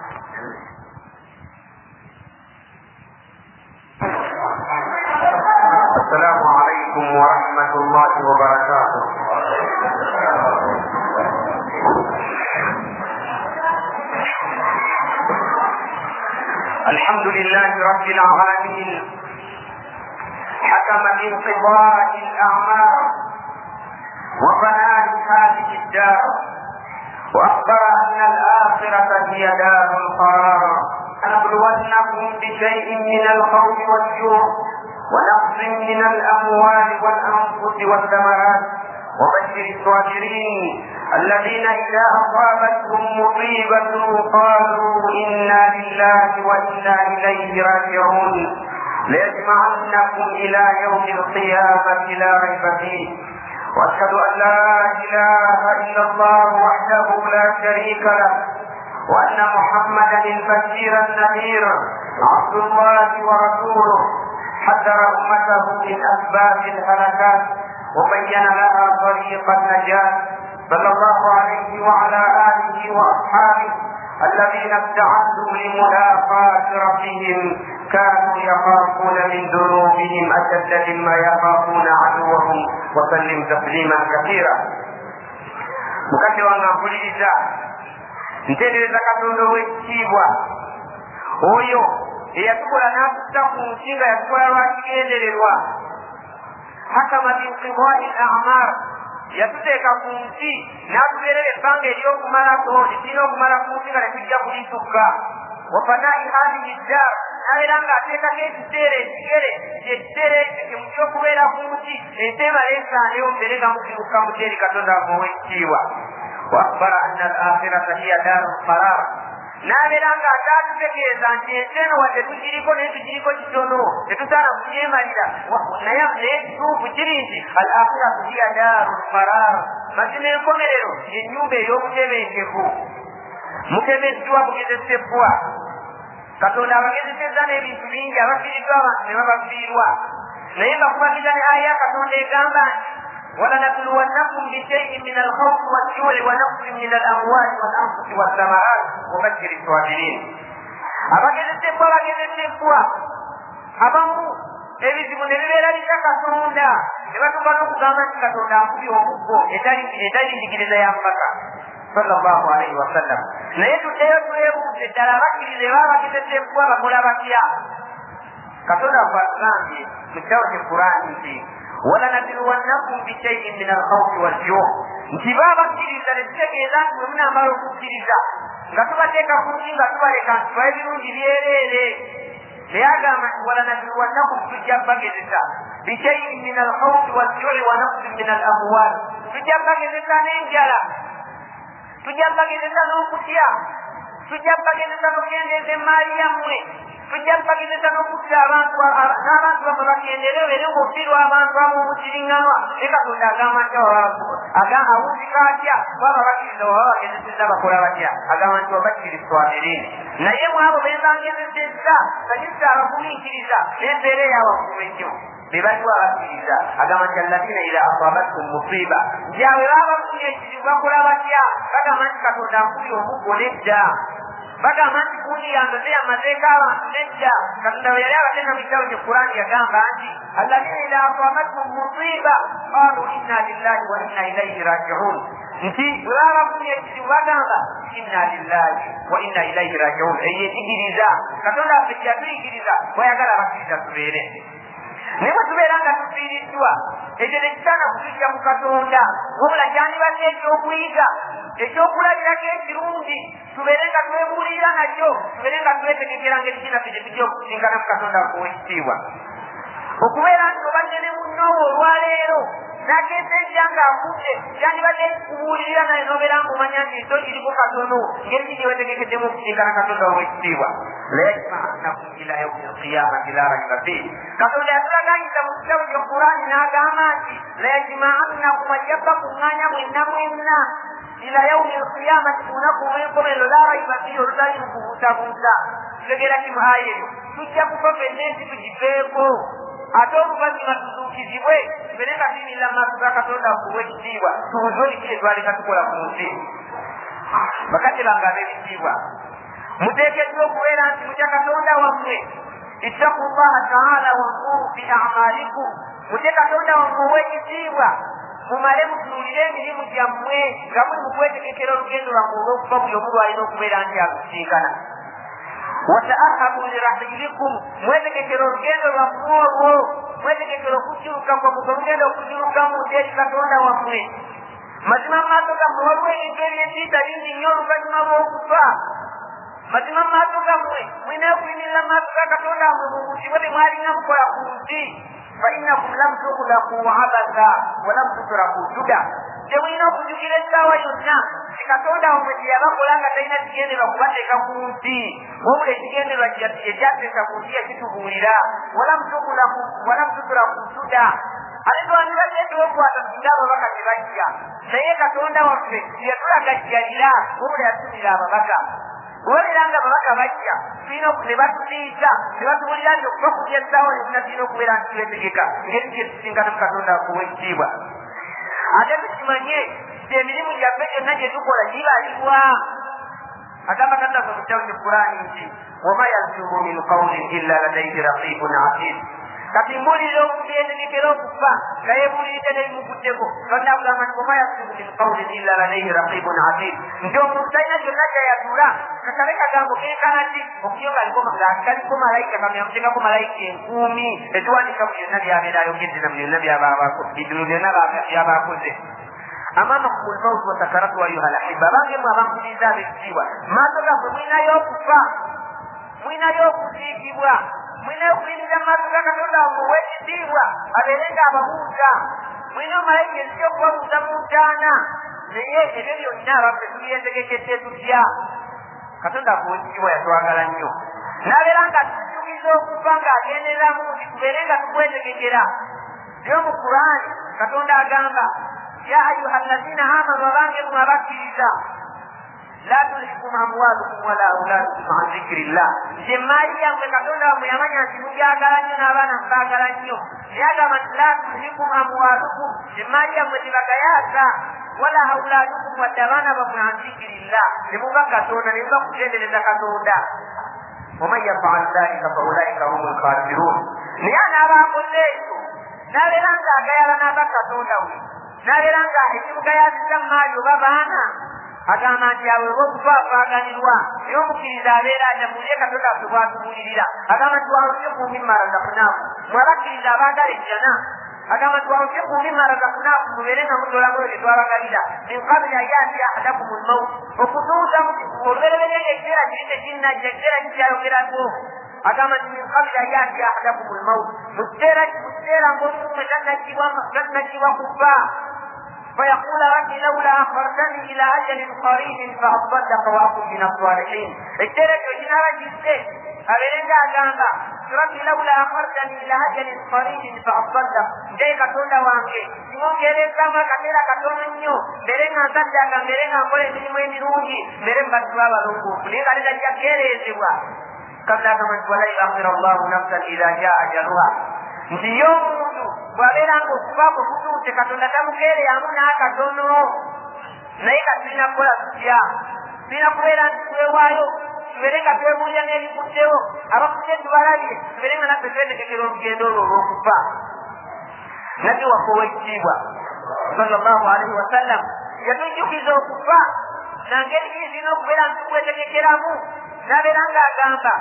السلام عليكم ورحمة الله وبركاته. الحمد لله رب العالمين حكم بانقضاء الأعمار وفناء هذه الدار وأخبر أن الآخرة هي دار القرار لنبلونكم بشيء من الخوف والجوع ونقص من الأموال والأنفس والثمرات وبشر الصابرين الذين إذا أصابتهم مصيبة قالوا إنا لله وإنا إليه راجعون ليجمعنكم إلى يوم القيامة لا ريب فيه. وأشهد أن لا إله إلا الله وحده لا شريك له وأن محمدا البشير النذير عبد الله ورسوله حذر أمته من أسباب الهلكات وبين لها طريق النجاة صلى الله عليه وعلى آله وأصحابه الذين ابتعدوا لملاقاة ربهم كانوا يخافون من ذنوبهم أشد مما يخافون عدوهم وسلم تسليما كثيرا. mukadde wange mpuliriza ntendereza katonda ow'ekitiibwa oyo eyatukola n'atutta ku nsi nga yatukola lwakigendererwa hakama binqidai al-a'mar yatuteeka ku nsi n'atubeerera ebbanga ery'okumalako litulina okumala ku nsi nga netujja kulitukka wafanai hadihi ddar nabeera ng'ateekako ekiseera ekigere ekiseera ekyokubeera ku nsi enteemala esaaneyo mubeere nga mukiruka muteeri katonda ow'ekitiibwa waakbara anna al-akhirata hiya daru lqarar nabeera ng'ataatutegeeza nti enseeno wadde tugiriko naye tugiriko kitono tetusaana kugyemalira naye ekituufu kiri nti al-akhiratu hiya daru lqarar mazima enkomerero ennyumba ey'obutebenkevu mukemeddwa bugezesebwa katonda abagezesezza n'ebintu bingi abafiiriddwa abantu ne babafiirwa naye bakubagiza ne aya katonda egamba nti ولنبلونكم بشيء من الخوف والجوع ونقص من الأموال والأنفس والثمرات وبشر الصابرين. abagezesebwa abamu ebizibu ne bibeera bitya katonda ne batuuka n'okugamba nti katonda akubye omuggo etali njigiriza ya mpaka sallallahu alaihi wasallam. naye tuddeyo twebuuze ddala abakkirize baba bagezesebwa bakola batya? katonda agambye mu kitabu kye Qur'ani nti ولنبلونكم بشيء من الخوف والجوع nti baba bakkiriza ne tutegeeza nti bwe munambala okukkiriza nga tubateeka ku nsi nga tubaleka nti babe birungi byereere naye agamba nti walanabluwannakum tujja bagezesa bishaiin min alkhawfi waljui wa naqsin min alamwal tujja bagezesa n'enjala tujja bagezesa n'okutya tujja bagezesa n'okukendeeza emaali yammwe tujja bagezesa n'okutta n'abantu bamwe bakendereyo era ng'ofiirwa abantu amu omukiriŋŋanwa naye katonda agamba nti awunzika atya baba bakkiriza baba bagezesezza bakola batya agamba nti wabashiri swabirine naye mwabo benza ngezesezza kanyisa abagumiikiriza n'embeera eyawaggulu ennyo be baliwo abakkiriza agamba nti alladina ila asabatkum musiba nti awe baba bafunye ekizibu bakola batya bagamba nti katonda ankubye omuggo nedda bagamba nti kundi yange zeyamazeeko abantu nedda katonda bwe yali abatenda mu kitabo kye Qur'ani yagamba nti alladina ila asabatkum musiba qalu inna lillahi wa inna ilaihi rajiun nti bwe baba bafunye ekizibu bagamba inna lillahi wa inna ilaihi rajiun eyo ekigiriza katonda affe kyatuyigiriza bwayagala abakkiriza tubeere naye bwe tubeera nga tufiiriddwa ekyo tekitaana kutujja mu katonda wabula kyandibadde ekyokuyiga ekyokulabirako ekirungi tubeere nga twebuulirira nakyo tubeere nga twetegekera ngeri kinaffe gye tujja okusinkana mu katonda w'ekitiibwa okubeera nti obadde ne munnoowo olwaleero nakeesejja ng'akudde kyandibadde kubuulirira naye n'obeera ng'omanya nti ekyo kiriko katono ngeri ki gyewetegekeddemu okusinkana katonda w'ekitiibwa layajma'annakum ila yaumi alqiyamati la raiba fihi katonda yatulaganyiza mu kitabu kye Qur'ani n'agamba nti layajma'annakum ajja bakuŋŋaanya mwenna ila yaumi alqiyamati ku lunaku olw'enkomerero la raiba fihi olutali mu kubuutabuuta tutegeera ki mu aya eyo tujja kufa ffenna ensi tugiveeko ate oluvannyuma tuzuukizibwe tuberenga tuyimirira mu maaso ga Katonda okuwa ekitiibwa tubuze biki twaleka tukola ku nsi. Bakadde bange ab'ebitiibwa muteekeddwa okubeera nti mutya Katonda wammwe. ittaqu llaha taala wankuru fi amalikum, mutye Katonda wammwe ow'ekitiibwa mumale mutunuulire emirimu gyammwe nga muli mu kwetegekera olugendo lwammwe olw'okuba buli omu lwalina okubeera nti akusinkana. wataahabu lirahilikum, mwetegekera olugendo lwammwe olwo, mwetegekera okujjuluka kwammwe mugenda okujjulukamu eri Katonda wammwe. mazima mu maaso gammwe waliwo ebintu eby'entiisa bingi nnyo oluvannyuma lw'okufa. mazima mu maaso gammwe mulina okuyimirira mu maaso ga Katonda wammwe mubuzibwe bye mwalina mukola ku nsi. fainnakum lam tughlaku abatha walam tutraku juda, temulina okujjukira essaawa yonna ti Katonda wammwe gye yabakola nga talina kigenderwa kubateeka ku nsi, wabula ekigenderwa ekyateeka ku nsi ekitubuulira. walam tutraku juda, ate twandibadde twokwata tugira ababaka tebajja, naye Katonda waffe yatulaga gyalira wabula yatumira ababaka. Olwera nga ababaka bajja tulina ne batuliisa ne batubuulira nti okuva ku byessaawa yonna tulina okubeera nti twetegeka ngeri gye tusingana mu Katonda akuwa ekitiibwa. ate tukimanye nti emirimu gyaffe gyonna gye tukola gibalibwa. agamba Katonda mu kitabu ky'Qur'ani nti wama yalfizu min qawlin illa ladayhi raqibun atid. kati mbuulirira omuntu yeetegekera okufa nga yeebuuliridde nebimuguddeko. Katonda agamba nti wama yalfizu min qawlin illa ladayhi raqibun atid, nti omuntu talina gyonna gyayatula kakale kagambo kenkana ti okuyo kaliko malayika kamyamutekako malayika enkuumi etuwandika mu byonna byabeera ayogedde na byonna bidulu byonna byabakoze. amamakum lmautu wasakaratu ayuha lahiba, abangemu abankuliza ab'ekitiibwa maaso gammwe mulinayo okufa, mulinayo okuziikibwa, mulinayo okuyimirira mu maaso ga Katonda wammwe ow'ekitiibwa abeere nga ababuuza. mulina omalayika ensi okubabuuza mu ntaana, naye ebyo byonna abaffe tubyentegekedde tutya? Katonda akuwekitiibwa yatwagala nnyo, n'abeera nga tujukiza okufa ng'agendereramu nti tubeere nga tukwetegekera. naye mu Qur'ani Katonda agamba ya ayuha allazina amanu, abange mmwe abakkiriza, la tulhikum amwalukum wala auladukum an dhikrillah, nti emaali yammwe Katonda wammwe yamanya nti mugyagala nnyo n'abaana mubaagala nnyo, naye agamba nti la tulhikum amwalukum, emaali yammwe tebagayaasa, wala auladukum wadde abaana bammwe an dhikrillah, nemuba Katonda nemuba kutendereza Katonda. waman yafaal dhalika faulaika humul khasirun, naye anaabakoze ekyo n'abeera ng'agayala n'aba Katonda we, n'abeera nga ekimugayazizza mu maali oba baana, agamba nti awe oba okufaafaganirwa. naye omukkiriza abeera ajamuulire Katonda waffe bw'atubuulirira, agamba nti wanfiqu mimma razaqnakum, mwabakkiriza abaagala ejjana, agamba nti wanfiqu mimma razaqnakum, mubeere nga mutolamu ebyo twabagalira, min qabli an yatiya ahadakum almawt, okutuusa olubereberye ng'ekiseera kiri tekinnajja, ekiseera kikyayogerako. agamba nti min qabli an yatiya ahadakum almawt, mu kiseera ng'omume tannagibwa kufa. فيقول ربي لولا أخرتني إلى أجل قريب فأصدق وأكن من الصالحين. اجترك وجنار جسد أبرنجا أجانبا ربي لولا أخرتني إلى أجل قريب فأصدق جاي كتولا وانجي سيمون كيرين كما كتيرا كتولا نيو برنجا صدقا برنجا قولي بنيمين نونجي برنجا بسوا ولوكو فليك على ذلك كيرين سوا قبل كما ولا يؤخر الله نفسا إذا جاء أجلها. ndiyo muntu bwabeera ng'okufaako kutuuse Katonda tamukeereyamu n'akatono, naye katulina kukola tutya? tulina kubeera nti twewaayo, tubeere nga twebuulya n'ebikuddewo, abakudde tubalabye, tubeere nga naffe twetegekera olugendo olwo olw'okufa. nabbi waffe ow'ekitiibwa sallallahu alaihi wasallam yatujjukiza okufa nangeri zirina okubeera nti tukwetegekeramu, n'abeera ng'agamba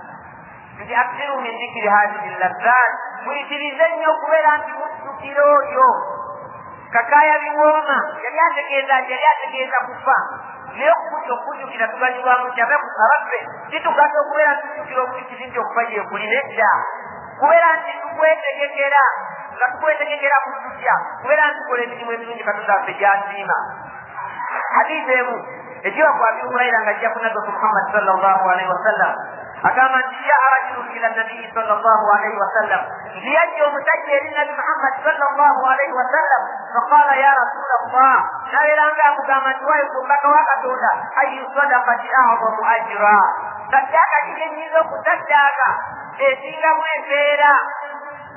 nti aksiru min dhikri hadhihi llazzat, muyitirize nnyo okubeera nti mujjukira oyo kakaaya biwooma yali ategeeza kufa, naye okujjukira tuganyulwamu kyabe abaffe kitugasa okubeera nti tujjukira obuyitiri nti okufa gyekulina edda, kubeera nti tukwetegekera nga tukwetegekera ku tutya, kubeera nti tukola emirimu emirungi Katonda waffe gy'asiima. hadiisi emu egiwa ku Abi Hurayra nga ajja ku Nabi Muhammad sallallahu alaihi wasallam agamba nti jaa rajulun ila nabii sallallahu alaihi wasallam, liyajja omusajja eri Nabi Muhammad sallallahu alaihi wasallam faqala ya rasulallah, nabeera nga amugamba nti wayi kumbaka wa Katonda, ayu sadaqati a'zamu ajra, saddaaka kiki enyinza okusaddaaka esingamu empeera.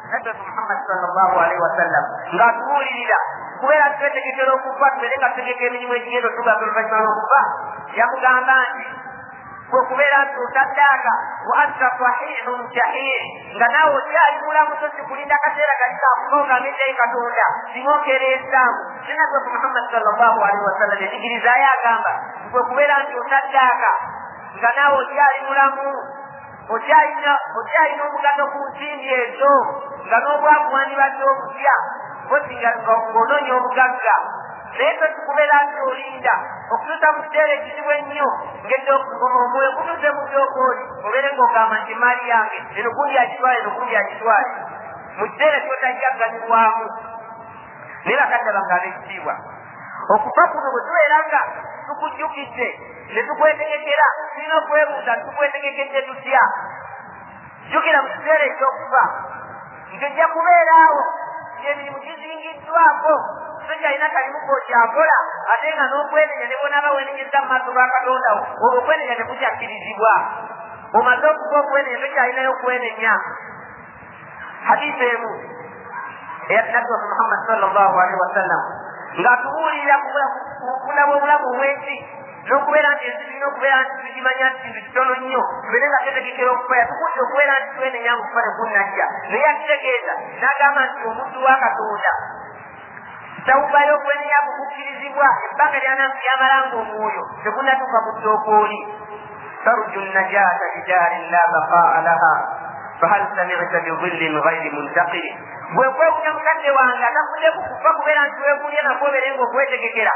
nabbi Muhammad sallallahu alaihi wasallam ng'atubuulirira kubeera twetegekera okufa tubeere nga tutegeka emirimu egigenda otugamba oluvannyuma lw'okufa yakugamba nti okubeera nti otaddaaka wa anta sahihun shahih nga naawe okyali mulamu so sikulinda akaseera kalikakuba ogameddeyo katonda simokereesaamu nenabbi Muhammad sallallahu alaihi wasallam enjigirizayo agamba gwe okubeera nti otaddaaka nga naawe okyali mulamu okyalina omugaso ku nsimbi ezo nga n'obwavu wandibadde obutya bosinga ng'onoonya obugagga naye totukubeera nti olinda okutuusa mu kiseera ekizibu ennyo omwoyo gutuze mu kyokoli obeere ng'ogamba nti maali yange eno gundi agitwale eno gundi agitwale mu kiseera kyotajjaganyirwamu naye bakadde bange ab'ekitiibwa okufa kuno bwe tubeera nga tukujjukidde ne tukwetegekera tulina okwebuuza tukwetegekedde tutya jjukira mu kiseera ekyokufa ng'ejja kubeeraawo ng'emirimu gizingiddwako kyalina kalimu k'okyakola ate nga n'okwenenya ne bonaaba wenenyeza mu maaso ga Katonda wo olwo okwenenya tekukyakirizibwa omaze okuva okwenenya tokyalinayo okwenenya hadisi emu eyatnabbi Muhammad sallallahu alaihi wasallam ng'atubuulirira kulaba obulamu obwensi n'okubeera nti ensi tulina okubeera nti tugimanya nti kintu kitono nnyo tubeere nga twetegekera okufa yatukudde okubeera nti twenenya mu kufa ne kunnajja naye yakitegeeza n'agamba nti omuntu wa Katonda tawuba y'okwenenya kukukkirizibwa ebbanga lyamalanga omwoyo tegunnatuuka mu ttookooli tarju najata bidarin la baqaa laha fahal samicta bidillin gayri muntaqiri bwe kwewunya mukadde wange atafudde kukufa kubeera nti weekulye nakwobeere ng'okwetegekera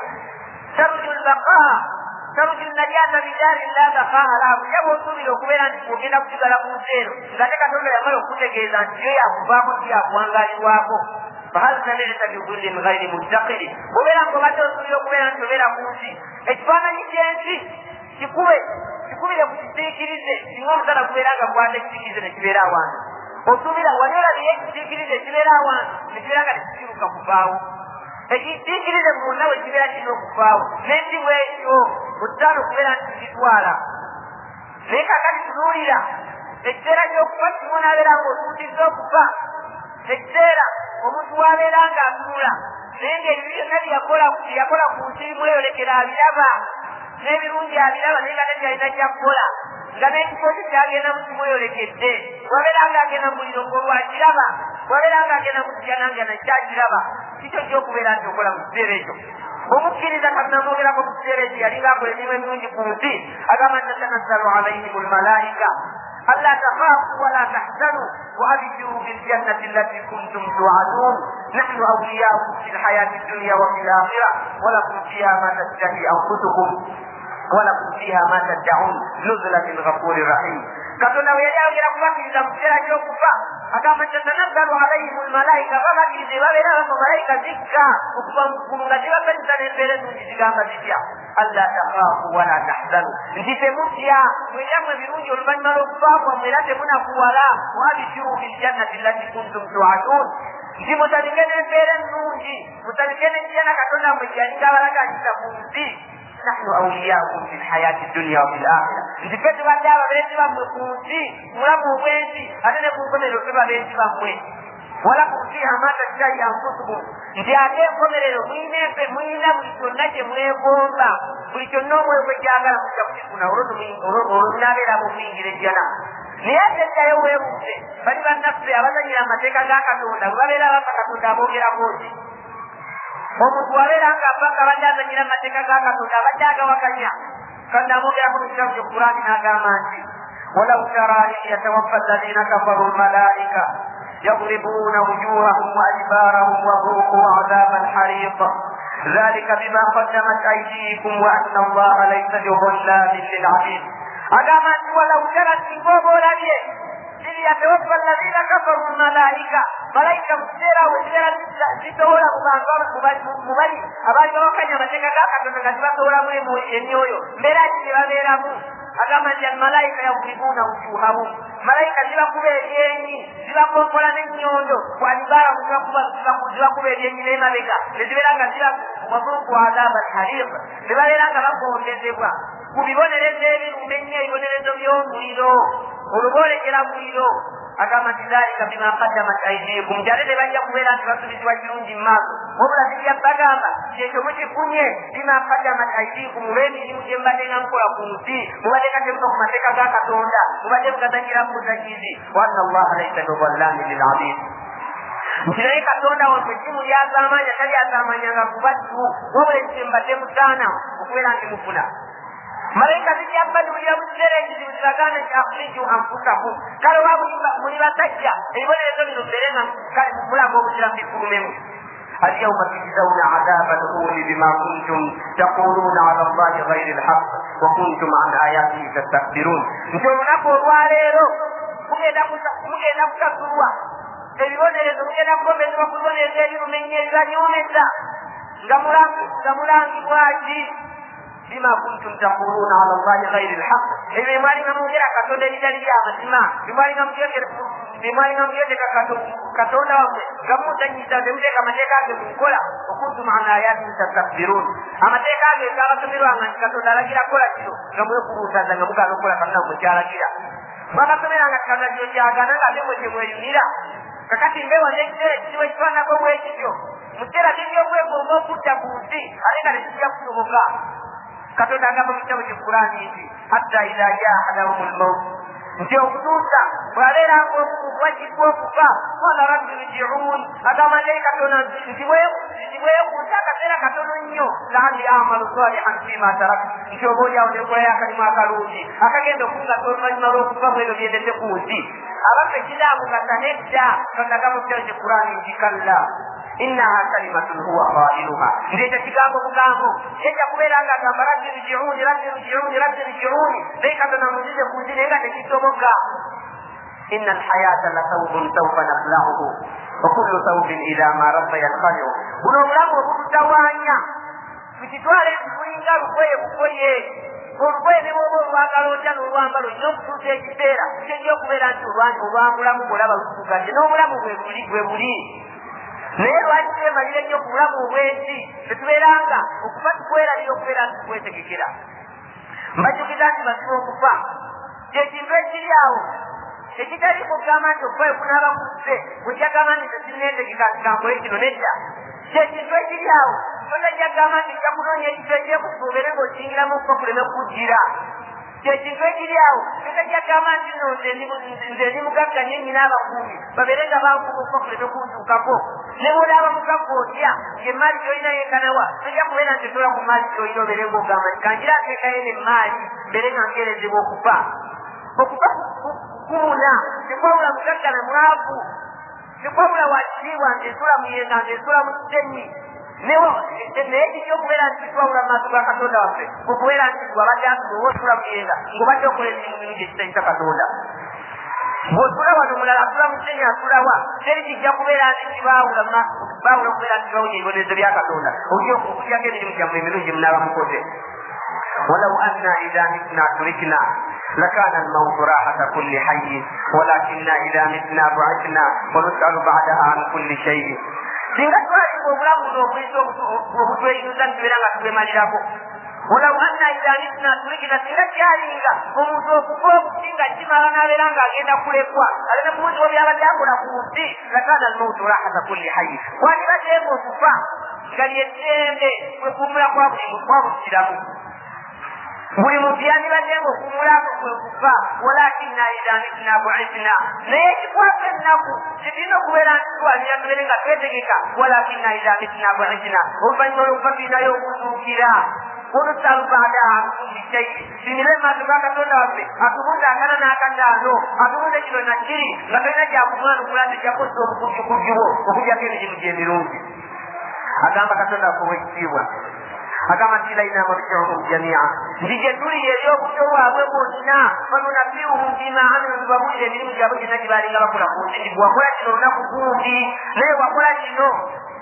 tarju najata bidarin la baqaa laha kuja bw'osuubira okubeera nti ogenda kusigala ku nsi eno ng'ate Katonda yamala okutegeeza nti yo yakuvaako tiyakuwangalirwako fahal samicta bidillin gayri muntaqiri obeera ng'obadde osuubira okubeera nti obeera ku nsi ekifaananyi ky'ensi kikubire ku kisiikirize singa omusana gubeera nga kwata ekisiikirize ne kibeera awantu osuubira wali olabiyo ekisiikirize kibeera awantu ne kibeera nga tekikiruka kuvaawo ekisiikirize munda we kibeera kirina okuvaawo n'ensi bwekyo ottaano okubeera nti kitwala naye kakati tunuulira ekiseera ky'okufa kimu n'abeera ng'otuutizza okufa ekiseera omuntu wabeera nga atunula naye ng'ebyo byonna byeyakola ku nsi bimweyolekera abiraba n'ebirungi abiraba naye nga tebyalina kyakukola nga n'ekifo kye kyagenda mu kimweyolekedde wabeera nga agenda mu muliro ng'olwakiraba wabeera nga agenda mu kitya nange nakyakiraba kikyo kyokubeera nti okola mu kiseera ekyo omukkiriza katunamwogerako mu kiseera ekyo yalinga akola emirimu emirungi ku nsi agamba nti tatanazzalu alaihim almalaika ألا تخافوا ولا تحزنوا وأبشروا بالجنة التي كنتم توعدون نحن أولياؤكم في الحياة الدنيا وفي الآخرة ولكم فيها ما تشتهي أنفسكم ولكم فيها ما تدعون نزلا من غفور رحيم Katonda bwe yali ayogera kubakkiriza mu kiseera ky'okufa agamba nti tatanazzalu alaihim almalaika babakkirize babeera bamalayika zikka okuva mu ggulu nga zibapanyisa n'embeera ennungi zigamba zitya alla takhaafu wala tahzanu nti temutya mwenyammwe ebirungi oluvannyuma lw'okufa kwammwe era temunakuwala wabishiru biljannati allati kuntum tu'adun nti mutalike n'embeera ennungi mutalike n'ekijana Katonda mwe yalinga abalaganyisa mu nsi نحن أولياؤكم في الحياة الدنيا وفي الآخرة نتكلم عن دعوة بيتي بمكوتي ملامو بيتي أنا نقول لكم بيتي بمكوتي ولكم فيها ما تشتهي أنفسكم nti ate enkomerero muyina buli kyonna kye mwegomba buli kyonna omwegwe kyagala mujja kukifuna olwonabeera mumuyingira ejjana naye ate eddayo weebuuze bali bannaffe abazanyira amateeka ga Katonda bwe babeera bafa Katonda aboogerako ki omuntu wabeera nga abanga abadde azanyira amateeka ga Katonda abadde agawakanya Katonda amwogerako mu kitabu ky'Okurani n'agamba nti walau tara idh yatawaffa alladhina kafaru almalaika يضربون وجوههم وأدبارهم وذوقوا عذاب الحريق ذلك بما قدمت أيديكم وأن الله ليس بظلام للعبيد أقام ولو ترت بوبولا إذ يتوفى الذين كفروا الملائكة ملائكة مسيرة وسيرة ستورة مبالي أبالي بوكا نمتك كاكا تنكتبا مولي مراجي بابيرامو agamba nti almalaika yadribuna wujuhahum malaika zibakuba ebyenyi zibakompola n'ennyondo walibaara zibakuba ebyenyi n'emabega nezibeera nga wazuuku adaba alhariq nebabeera nga bakondezebwa ku bibonerezo ebiruma ennyo ebibonerezo by'omuliro oluboolekera muliro agamba nti dhalika bima qaddamat aydikum jale tebajja kubeera nti basubizibwa kirungi mu maaso wabula bijja bagamba kyekyo mukifunye bima qaddamat aydikum olw'emirimu gye mubadde nga mukola ku nsi mubadde nga temuva ku mateeka ga Katonda mubadde mugazanyira mu buzakizi wa anna allaha laysa bizallamin lil abid nti naye Katonda waffe ttimu lyazamanya talyazamanyanga ku baddu wabula ekyo mbadde musaana okubeera nti mufuna malayika zijja badulira mu kiseera ekizibu kiragaana kyakhriju anfusakum kale oba muli basajja ebibonerezo bino mbeere nga kale mulaga obuzira bikulumemu اليوم تجزون عذاب الهون بما كنتم تقولون على الله غير الحق وكنتم عن آياته تستكبرون nti olunaku olwaleero mugenda kusasulwa ebibonerezo mugenda kubonerezebwa ku bibonerezo ebirumenye ebibanyomesa nga mulangibwaki bima kuntum taquluna ala allahi ghayri alhaq ebi mwalinga mugera Katonda ebitali by'amazima bimwalinga mugera Katonda wamwe nga muzanyiza temuteeka amateeka ge mu nkola okuntum an ayatihi tastakbirun amateeka ge gabasomerwanga nti Katonda alagira kola kino nga mwekuluutaza nga mugaana okukola Katonda mwe kyalagira bakasomeranga Katonda kino kyagana nga ate mwe gye mweyunira kakati mbewa n'ekiseera ekizibu ekifaanako bwekityo mu kiseera ky'ebyokwegomba okudda ku nsi ate nga tekijja kusoboka Katonda agamba mu kitabo ky'Ekurani nti hatta idha jaa ahadahumul mawt nti okutuusa bw'abeera ng'obwagibwa okufa qala rabbi irji'un agamba naye Katonda nti bwekuusa akaseera katono nnyo la'alli a'malu salihan fima tarak nti oba olyawo nekolayo akalimu akalungi akagenda okungasa oluvannyuma lw'okufa bwebyo byendese ku nsi abaffe kiraamugasa nedda Katonda agamba mu kitabo ky'Ekurani nti kalla innaha kalimatun huwa qailuha ndeta kigambo bugambo eja kubeera nga agamba rabbi irji'uni naye Katonda muzize ku nsi naye nga tekisoboka inna alhayata la thawbun sawfa nablahuhu wa kullu thawbin ila ma rabba yanqali'u buno obulamu obututawaanya tukitwale tukulinga lugoye bugoye olugoye ne bwoba olwagala otya n'olwambala olina okutuusa ekiseera kyejja okubeera nti olwambulamu bwolaba lutugadde n'obulamu bwe buli naye lwaki twemalire nnyo ku bulamu obwensi tetubeeranga okufa tukweralira okubeera nti tukwetegekera mbajjukiza nti basiba okufa kyekintu ekiri awo ekitali kugamba nti okufayo kunaaba kuzze bwekyagamba nti tekineetegeka kikankole kino nedda kyekintu ekiri awo totajagamba nti kya kunoonya ekifo ekyekusuubere ng'okiyingiramu okufa kuleme kujjira kyekintu ekiri awo totajagamba nti no nze ndi mugagga nye nyina abakuumi babeere nga bankuba okufa kuleme kuntuukako ne bw'olaaba mugagga otya ng'emaali gy'olina yenkanawa tojja kubeera nti tola ku maali gy'olina obeere ng'ogamba nti kanjira ateekayo n'emaali mbeere nga ngerezebwa okufa kuuna tekwabula mugagga na mwavu tekwabula wakitiibwa nzesula muyenga nzesula mu kitenyi naye kijja okubeera nti twawula mu maaso ga Katonda waffe okubeera nti wabadde asuba osula muyenga ng'obadde okola emirimu mingi ekitayisa Katonda bw'osula wano omulala asula mu kitenyi asulawa teri kijja kubeera nti baawula okubeera nti bawunya ebibonerezo bya Katonda okulyako emirimu gyammwe emirungi munaaba mukoze ولو أننا إذا متنا تركنا لكان الموت راحة كل حي ولكننا إذا متنا بعثنا ونسأل بعدها عن كل شيء singa twalibwa obulamu n'obuyisa obutweyinuza ntubeera nga tubemalirako ولو أننا إذا متنا تركنا singa kyalinga omuntu okufa okusinga kimala n'abeera ng'agenda kulekwa aleme kubuuzibwa byabadde akola ku nsi لكان الموت راحة كل حي wandibaddeeko okufa nga lyeddembe kwekuumula kwa buli kiramu buli muntu yandibadde ng'okuumulako kwe kufa walakinna idha mitna bu'ithna naye ekikwako ennaku tekirina okubeera nti twalira tubeere nga twetegeka walakinna idha mitna bu'ithna oluvannyuma lw'okufa tulinayo okuzuukira ونسأل بعدها عن كل شيء سنلم ما تبقى كتونا وفي أتبوز أكنا ناكتانو أتبوز كنو نشري لكينا جاكمان وكلا تجاكو سوف كجيبو وكجا كينا جمجيبيرون أكما كتونا فويكتيوا أكما سيلينا مرجعهم جميعا لجدوري يليوك جوا ومونا فننبيهم بما عملوا ببابوز يمين جابو جنا جبالي غلا كلا كوني وكلا جنو نكوكوكي ليه وكلا جنو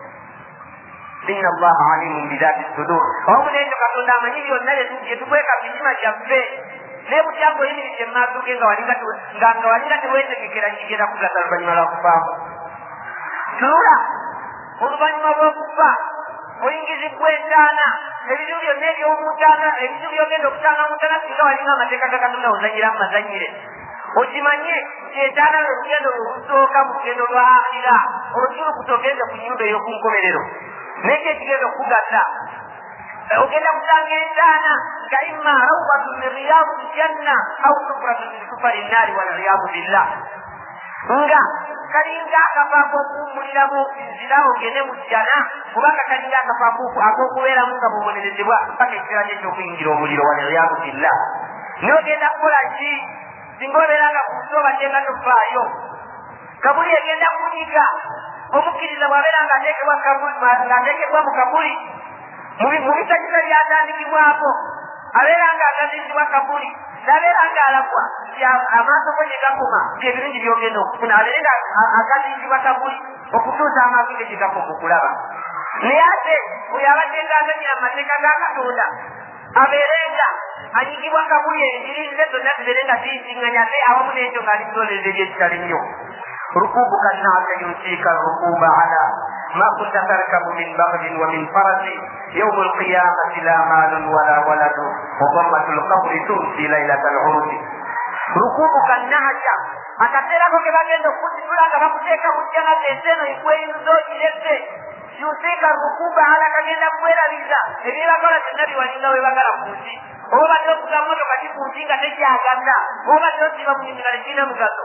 إن الله عليم بذات الصدور هم نيجي كاتوندا مني ونالي يتوبك بيجما جابه leo jambo hili ni jamaa tuke ngawalinga tuweze kikira kula talbani wala kufahamu sura ulubanyuma bwokufa oyingizi kwetana ebintu byonna ebyomutana ebintu byogenda okutanga mutana singa walinga amateeka ga Katonda ozanyira amazanyire okimanye kyetaana olugendo lulusooka mu lugendo lw'akhira olukiri kutogenda ku nnyumba ey'okunkomerero nekyo ekigenda okugatta ogenda kusanga entaana nga imma rawdatu min riyadu ljanna au sufratu min sufari nnaari waliyadu billah nga kalinga akafaako okuwummuliramu nzira ogende mu jjana kubanga kalinga akafaako ak'okubeeramu nga bubonerezebwa mpaka ekiseera ky'ekyokuyingira omuliro waliyadu billah n'ogenda kukola ki singa obeera nga ku nsi obadde nga tofaayo kabuli egenda kunyiga omukkiriza bw'abeera ng'ateekebwa mu kabuli mu bisakisa byatandikibwako abeera ng'agazizibwa kabuli nabeera ng'alagwa amaaso go gye gakoma byebirungi byogenda okufuna abeere nga agazizibwa kabuli okutuusa amaaso ge gye gakoma okulaba naye ate oyo abadde ng'aganyira amateeka ga katonda abeere nga anyigibwa kabuli enjirize zonna zibeere nga ziyisiŋŋanya ate awamu n'ekyo ng'ali kulolereza ebyekitali nnyo ركوبك الناس ينسيك الركوب على ما كنت تركب من بغل ومن فرس يوم القيامة لا مال ولا ولد وضمة القبر تنسي ليلة العروج ركوبك النهج akaseerako ke bagenda okutitula nga bakuteeka mu jjana teeseno ikweyinza ogirese yusiika rukuba ala kagenda kweraliza ebyebakola byonna biwalinga webagala ku nsi oba badde okuga motoka ki ku nsi nga tekyaganda oba badde osiba mu nyumira tekirina mugaso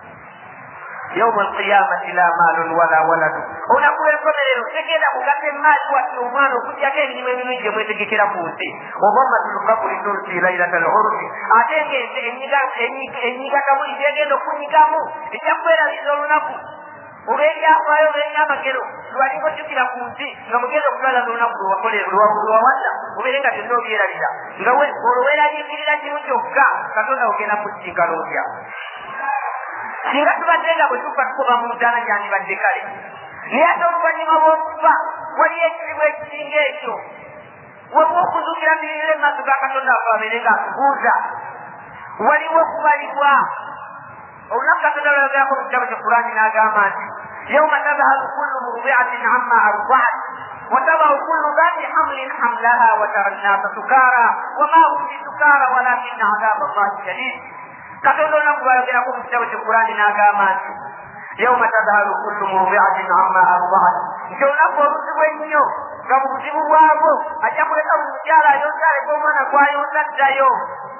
يوم القيامة لا مال ولا ولد ونقول الكمرين تكيدا مكاتب مال وأمان وكتيا كين يمين يجمع تكيدا فوتي وضمة القبر تنسي ليلة العرس أتينك إنيكا كمول يجي نكوني كامو يجمع لزولناكو ubeera afayo ubeera amagero lwaliko kyukira ku nsi nga mugenda okulala n'olunaku lwawalla ubeere nga byonna obyerabira nga olwo weeraliikirira kimu kyokka katonda ogenda kukinkana otya singa tubadde nga bwe tufa tukuba mu ntaana gyandibadde kale naye ate oluvannyuma bw'okufa waliyo ekizibu ekisinga ekyo webwa okuzuukira mirire mu maaso ga katonda afe abeere nga atubuuza waliwo okubalibwa olunaku katonda lwayogerako mu kitabo kye Qur'ani n'agamba nti yawma tadhahalu kullu murdi'atin amma arda'at وتضع كل ذات حمل حملها وترى الناس سكارى وما هم بسكارى ولكن عذاب الله شديد katonda olunaku lwayogerako mu kitabo ky'Qur'ani n'agamba nti yawma tadhahalu kullu murdi'atin amma arda'at nti olunaku oluzibu ennyo nga mu buzibu bwabwo ajja kuleka buli mukyala ayonzaaleko omwana gw'ayonza ddayo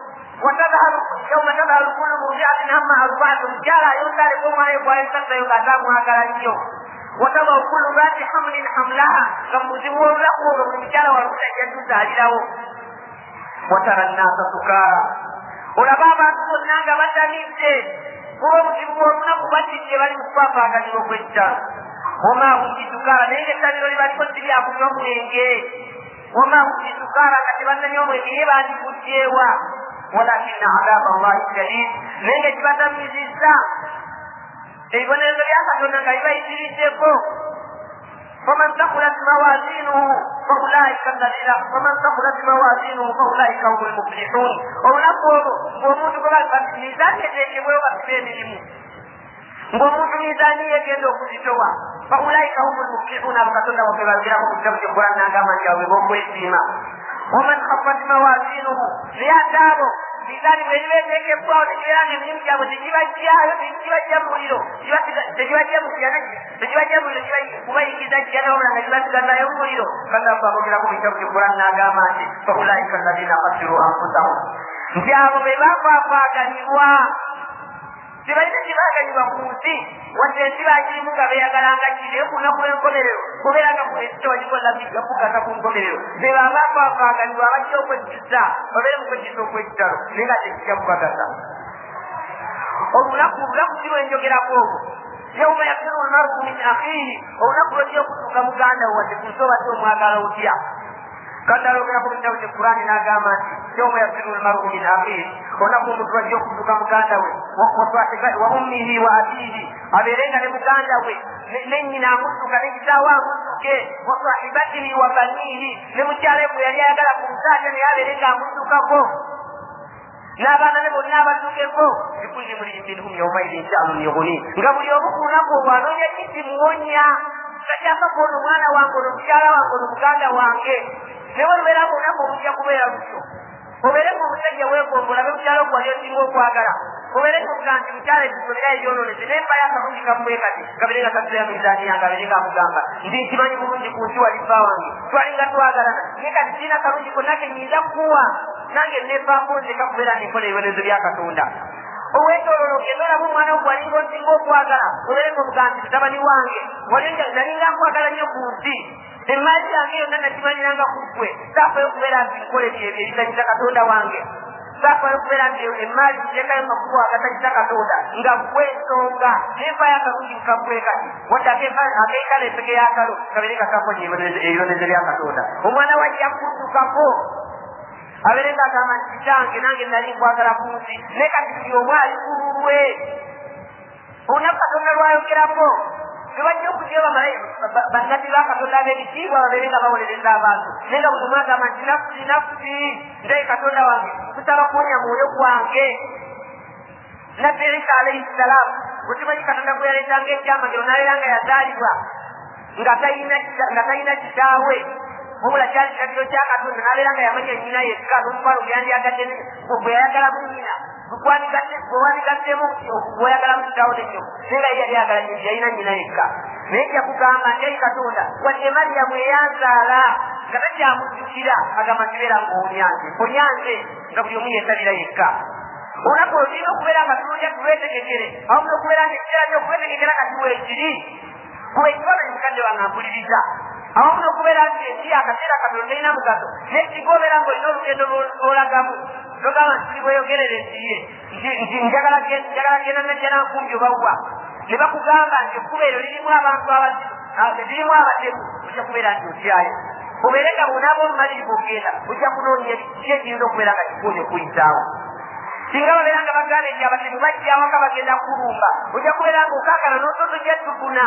yawma tadhahalu kullu murdi'atin amma arda'at omukyala ayonzaaleko omwana we gw'ayonza ddayo ng'ataamwagala nnyo watadau kullu dhati hamlin hamlaha nga mu buzibu bw'olunaku olwo buli mukyala walukuta ajja tuzaalirawo watara nnasa sukaara olaba abantu bonna nga batanidde kuba obuzibu bw'olunaku batidde bali mu kwafaaganira okw'ekitalo wama hum bisukaara naye ng'ettaliro libaliko siryakunywa mwenge wama hum bisukaara nga tebanywa mwenge ye bandikugjeewa walakina adaba allahi shadid naye ng'ekibatamizizza ebibonerezo bya katonda nga bibayitiriddeko فمن ثقلت موازينه فأولئك الذين فمن ثقلت موازينه فأولئك هم المفلحون ونقول وموت كما ميزان يجيبوا وبسبينهم وموت ميزان يجيبوا كذبوا فأولئك هم المفلحون فكتنا وكما جاءوا كتاب القرآن كما جاءوا ويسيما ومن خفت موازينه ليعتابوا mizani wewetekebwa otegeranga emirimu gyabwe tegibajjayo tegibajja muliro tegibajja mukiyana tegibajja muliro kubayingiza kijana wabula nga gibasigazayo muliro kasabagogera ku bitabu ky'Qur'ani n'agamba nti faulaika alladhina khasiru anfusahum nti abo be bafaafaaganibwa tebalina kibaaganibwa ku nsi wadde ensi bakirimu nga beeyagalanga kiri ku lunaku lw'enkomerero kubeeranga ekitabo kikola bigakugasa ku nkomerero be baba bafaafaaganibwa abajja okwejjusa babeere mu kwejjusa okw'ekitalo naye nga tekijja kukagasa olunaku si lwenjogerako ogwo yawma yafiru lmaru min akhihi olunaku lwojja okutuuka muganda wo wadde ku nsi obadde omwagala otya kataloogera ku kitabo ky'Qur'ani n'agamba nti yawma yafiru lmaru min akhihi olunaku omuntu wajja okutuuka muganda we wa ummihi wa abiihi abeere nga ne muganda we ne nnyina amudduka ne kitaawe amudduke wa sahibatihi wa baniihi ne mukyala gwe yali ayagala ku musaate naye abeere nga amuddukako n'abaana ne bonna abaddukeko likulli mri'in minhum yawmaidin sha'nun yughni nga buli omu ku lunaku olwo anoonya kikimuwonya takyasa kuona omwana wange ono mukyala wange ono muganda wange naye olubeera ku lunaku omujja kubeera lutyo obeere nga omusajja weegomba olabe mukyala ogwali osinga okwagala ubere kuganti mutale tukolera yononese n'empaya akalungi kamuwe kati kaberenga kasula mizani yange aberenga amugamba ndi nkimanyi bulungi ku nsi walifa wange twalinga twagalana naye kati sirina kalungi konna kenyinza kuwa nange nevaako nzeka kubeera nenkola ebibonezo bya Katonda owetololoke nolamu omwana wo gwalinga osinga okwagala obereko obuganti mutabani wange nalinga nkwagala nnyo ku nsi emaali yange yonna nakimanyiranga ku ggwe saafayo okubeera nti nkola ebitanyisa Katonda wange saafayo okubeera nti emaali ziteekayo makubo agatanyisa Katonda nga ggwe ensonga nenfayo akalungi nkaggwe kati wadde akeikala empeke y'akalo kaberenga kakonya ebibonezo bya Katonda omwana wajja kuddukako aberenga agamba nti kitange nange nali nkwagala ku nsi naye kati buli omu ali kululwe olunaku Katonda lwayogerako tebajja okujja bannabbi ba Katonda ab'ebitiibwa babeerenga bawolereza abantu naye nga buli omu agamba nti nafusi ndaye Katonda wange kusaba kuwonya mwoyo gwange nabbi Isa alayhi salaamu bwekimanyi Katonda gwe yaleetanga ekyamagero n'abeera nga yazaalibwa nga talina kitaawe wabula kyali kiragiro kya Katonda n'abeera nga yamanya nnyina yekka n'omukwano guyandyagadde gwe yayagalamu nnyina bwewanigaddemu weyagalamu kitaawo nekyo naye nga yali ayagala yalina nnyina yekka naye kyakugamba nti Katonda wadde Mariyamu eyanzaala nga takyamujjukira agamba ntibeera onyanze nga buli omu yeesalira yekka olunaku olulina okubeera nga tulunja tulwetegekere awamu n'okubeera nti ekiseera ky'okwetegekera kati weekiri kuba ekifaananyi mukadde wange ampuliriza awamu n'okubeera nti ensi akaseera katono talina mugaso nekigobeera ng'olina olugendo lwolagamu togamba nti tibweyogerera ensiye nti njagala genda najja nankumbi obawa ne bakugamba nti ekkuba eryo lirimu abantu abazibu lirimu abatemu ojja kubeera nti otyayo obeere nga bonaaba olumalirivu ogenda ojja kunoonya ki ekiyinza okubeera nga kikuune kuyitaawo singa babeera nga bagamba nti abatemu bajjawaka bagenda kulumba ojja kubeera nga okaakana n'ototo gyetufuna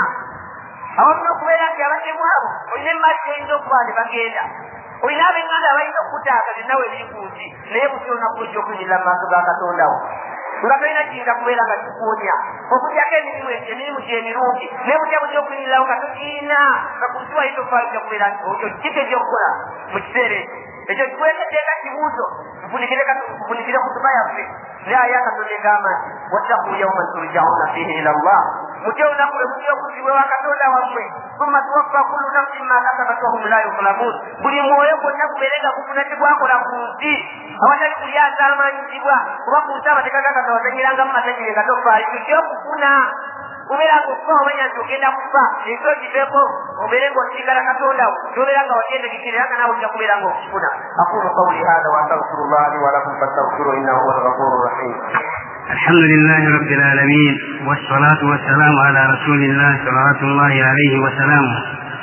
awamu n'okubeera nti abatemu abo olina emaali gy'oyinza okuba ne bagenda olina ab'enganda abalina okutaaka zennawe ebiri ku nsi naye buti olunaku ojja okunyirira mu maaso ga Katonda wo nga tolina kiyinza kubeera nga kikuwonya okugyako emirimu gyemirungi naye butya butya okunyirirawo nga tokiina nga ku nsi wali tofaayo ojja kubeera nti okyo kiki ekyokukola mu kiseera ekyo kikweteteeka kibuuzo tufunikire kutuba yaffe naye aya Katonda egamba nti wattaqu yawman turja'una fihi ila Allah mutya olunaku lwe mutya okuzibwa wa Katonda wammwe thumma tuwaffa kullu nafsin ma kasabat wa hum la yuzlamun buli mwoyo gwonna gubeerenga gufuna kigwakola ku nsi awatali kulyaza amaanyizibwa kuba ku nsi amateeka ga wazanyiranga mu matagire nga tofaayo kyokufuna obeera nga okufa omanya nti ogenda kufa ekyo kiveeko obeere ng'osiigala Katonda wo tobeera nga wakyendekekere era nga naawe ojja kubeera nga okifuna aqulu qawli hadha wa astaghfirullah li wa lakum fastaghfiruhu innahu huwal ghafurur rahim. الحمد لله رب العالمين والصلاة والسلام على رسول الله صلوات الله عليه وسلامه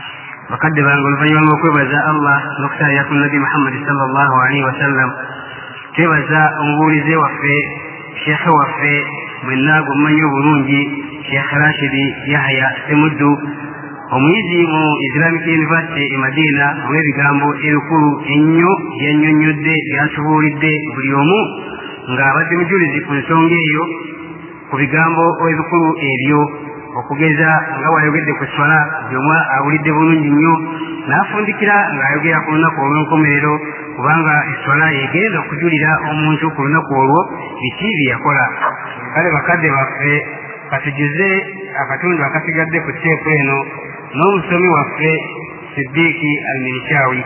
وقد بانقل فيوم وكبزا الله نقطة يكون نبي محمد صلى الله عليه وسلم كبزا أمبولي زي وفي شيخ وفي من ناقو من يبرونجي شيخ راشدي يحيى سمدو omuyizi mu Islamic University e Madina w'ebigambo ebikulu ennyo byannyonnyodde byasubuulidde buli omu ng'abadde mujulizi ku nsonga eyo ku bigambo ebikulu ebyo okugeza nga wayogedde ku swala by'omu awulidde bulungi nnyo n'afundikira ng'ayogera ku lunaku olw'enkomerero kubanga eswala yegenda okujulira omuntu ku lunaku olwo biki bye yakola. Kale bakadde baffe katujuze akatundu akasigadde ku teepu eno n'omusomi waffe Siddiiki Al-Minshawi.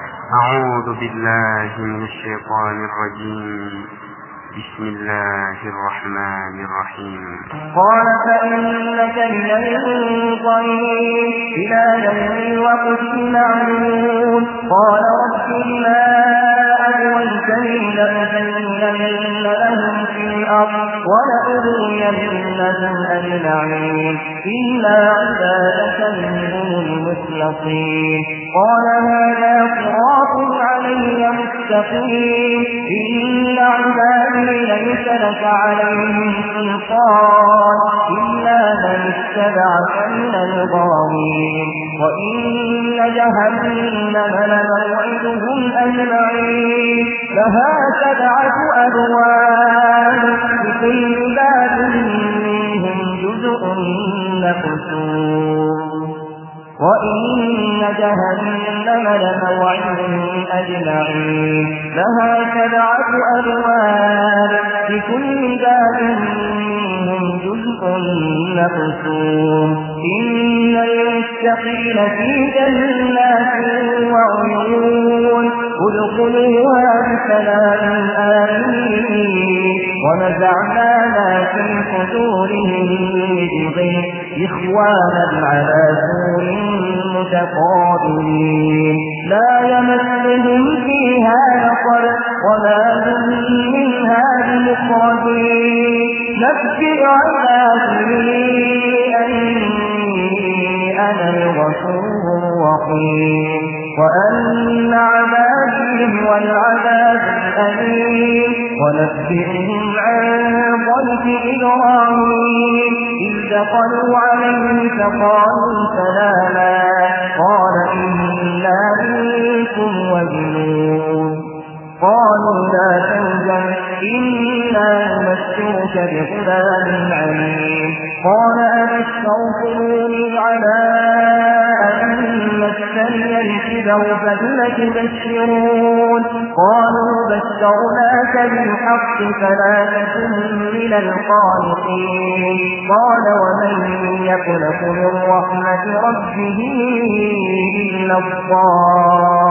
A'uudu billahi minash shaytaanir rajiim. بسم الله الرحمن الرحيم. قال فإنك من المنظرين إلى يوم الوقت المعلوم. قال رب ما أغويتني لأزينن لهم في الأرض ولأغوينهم أجمعين إلا عبادك منهم المخلصين. قال هذا صراط علي مستقيم إن عبادي ليس لك عليهم سلطان إلا من اتبعك من الغاوين. وإن جهنم لموعدهم أجمعين لها 7 أبواب لكل باب منهم جزء مقسوم. وإن جهنم لموعدهم أجمعين لها 7 أبواب لكل باب منهم جزء مقسوم إن المتقين في جنات وعيون ادخلوها بسلام آمنين ونزعنا ما في صدورهم من غل إخوانا على سور متقابلين لا يمسهم فيها نصب وما هم منها بمخرجين نبئ عبادي أني أنا الغفور الرحيم وأن عذابي هو العذاب الأليم ونبئهم عن ضيف إبراهيم إذ دخلوا عليه فقالوا سلاما قال إنا منكم وجنون قالوا لا توجل إنا نمسرك بغلام عليم قال أبشرتموني على أن مسني الكبر فبم تبشرون قالوا بشرناك بالحق فلا تكن من القانطين قال ومن يقنط من رحمة ربه إلا الضالون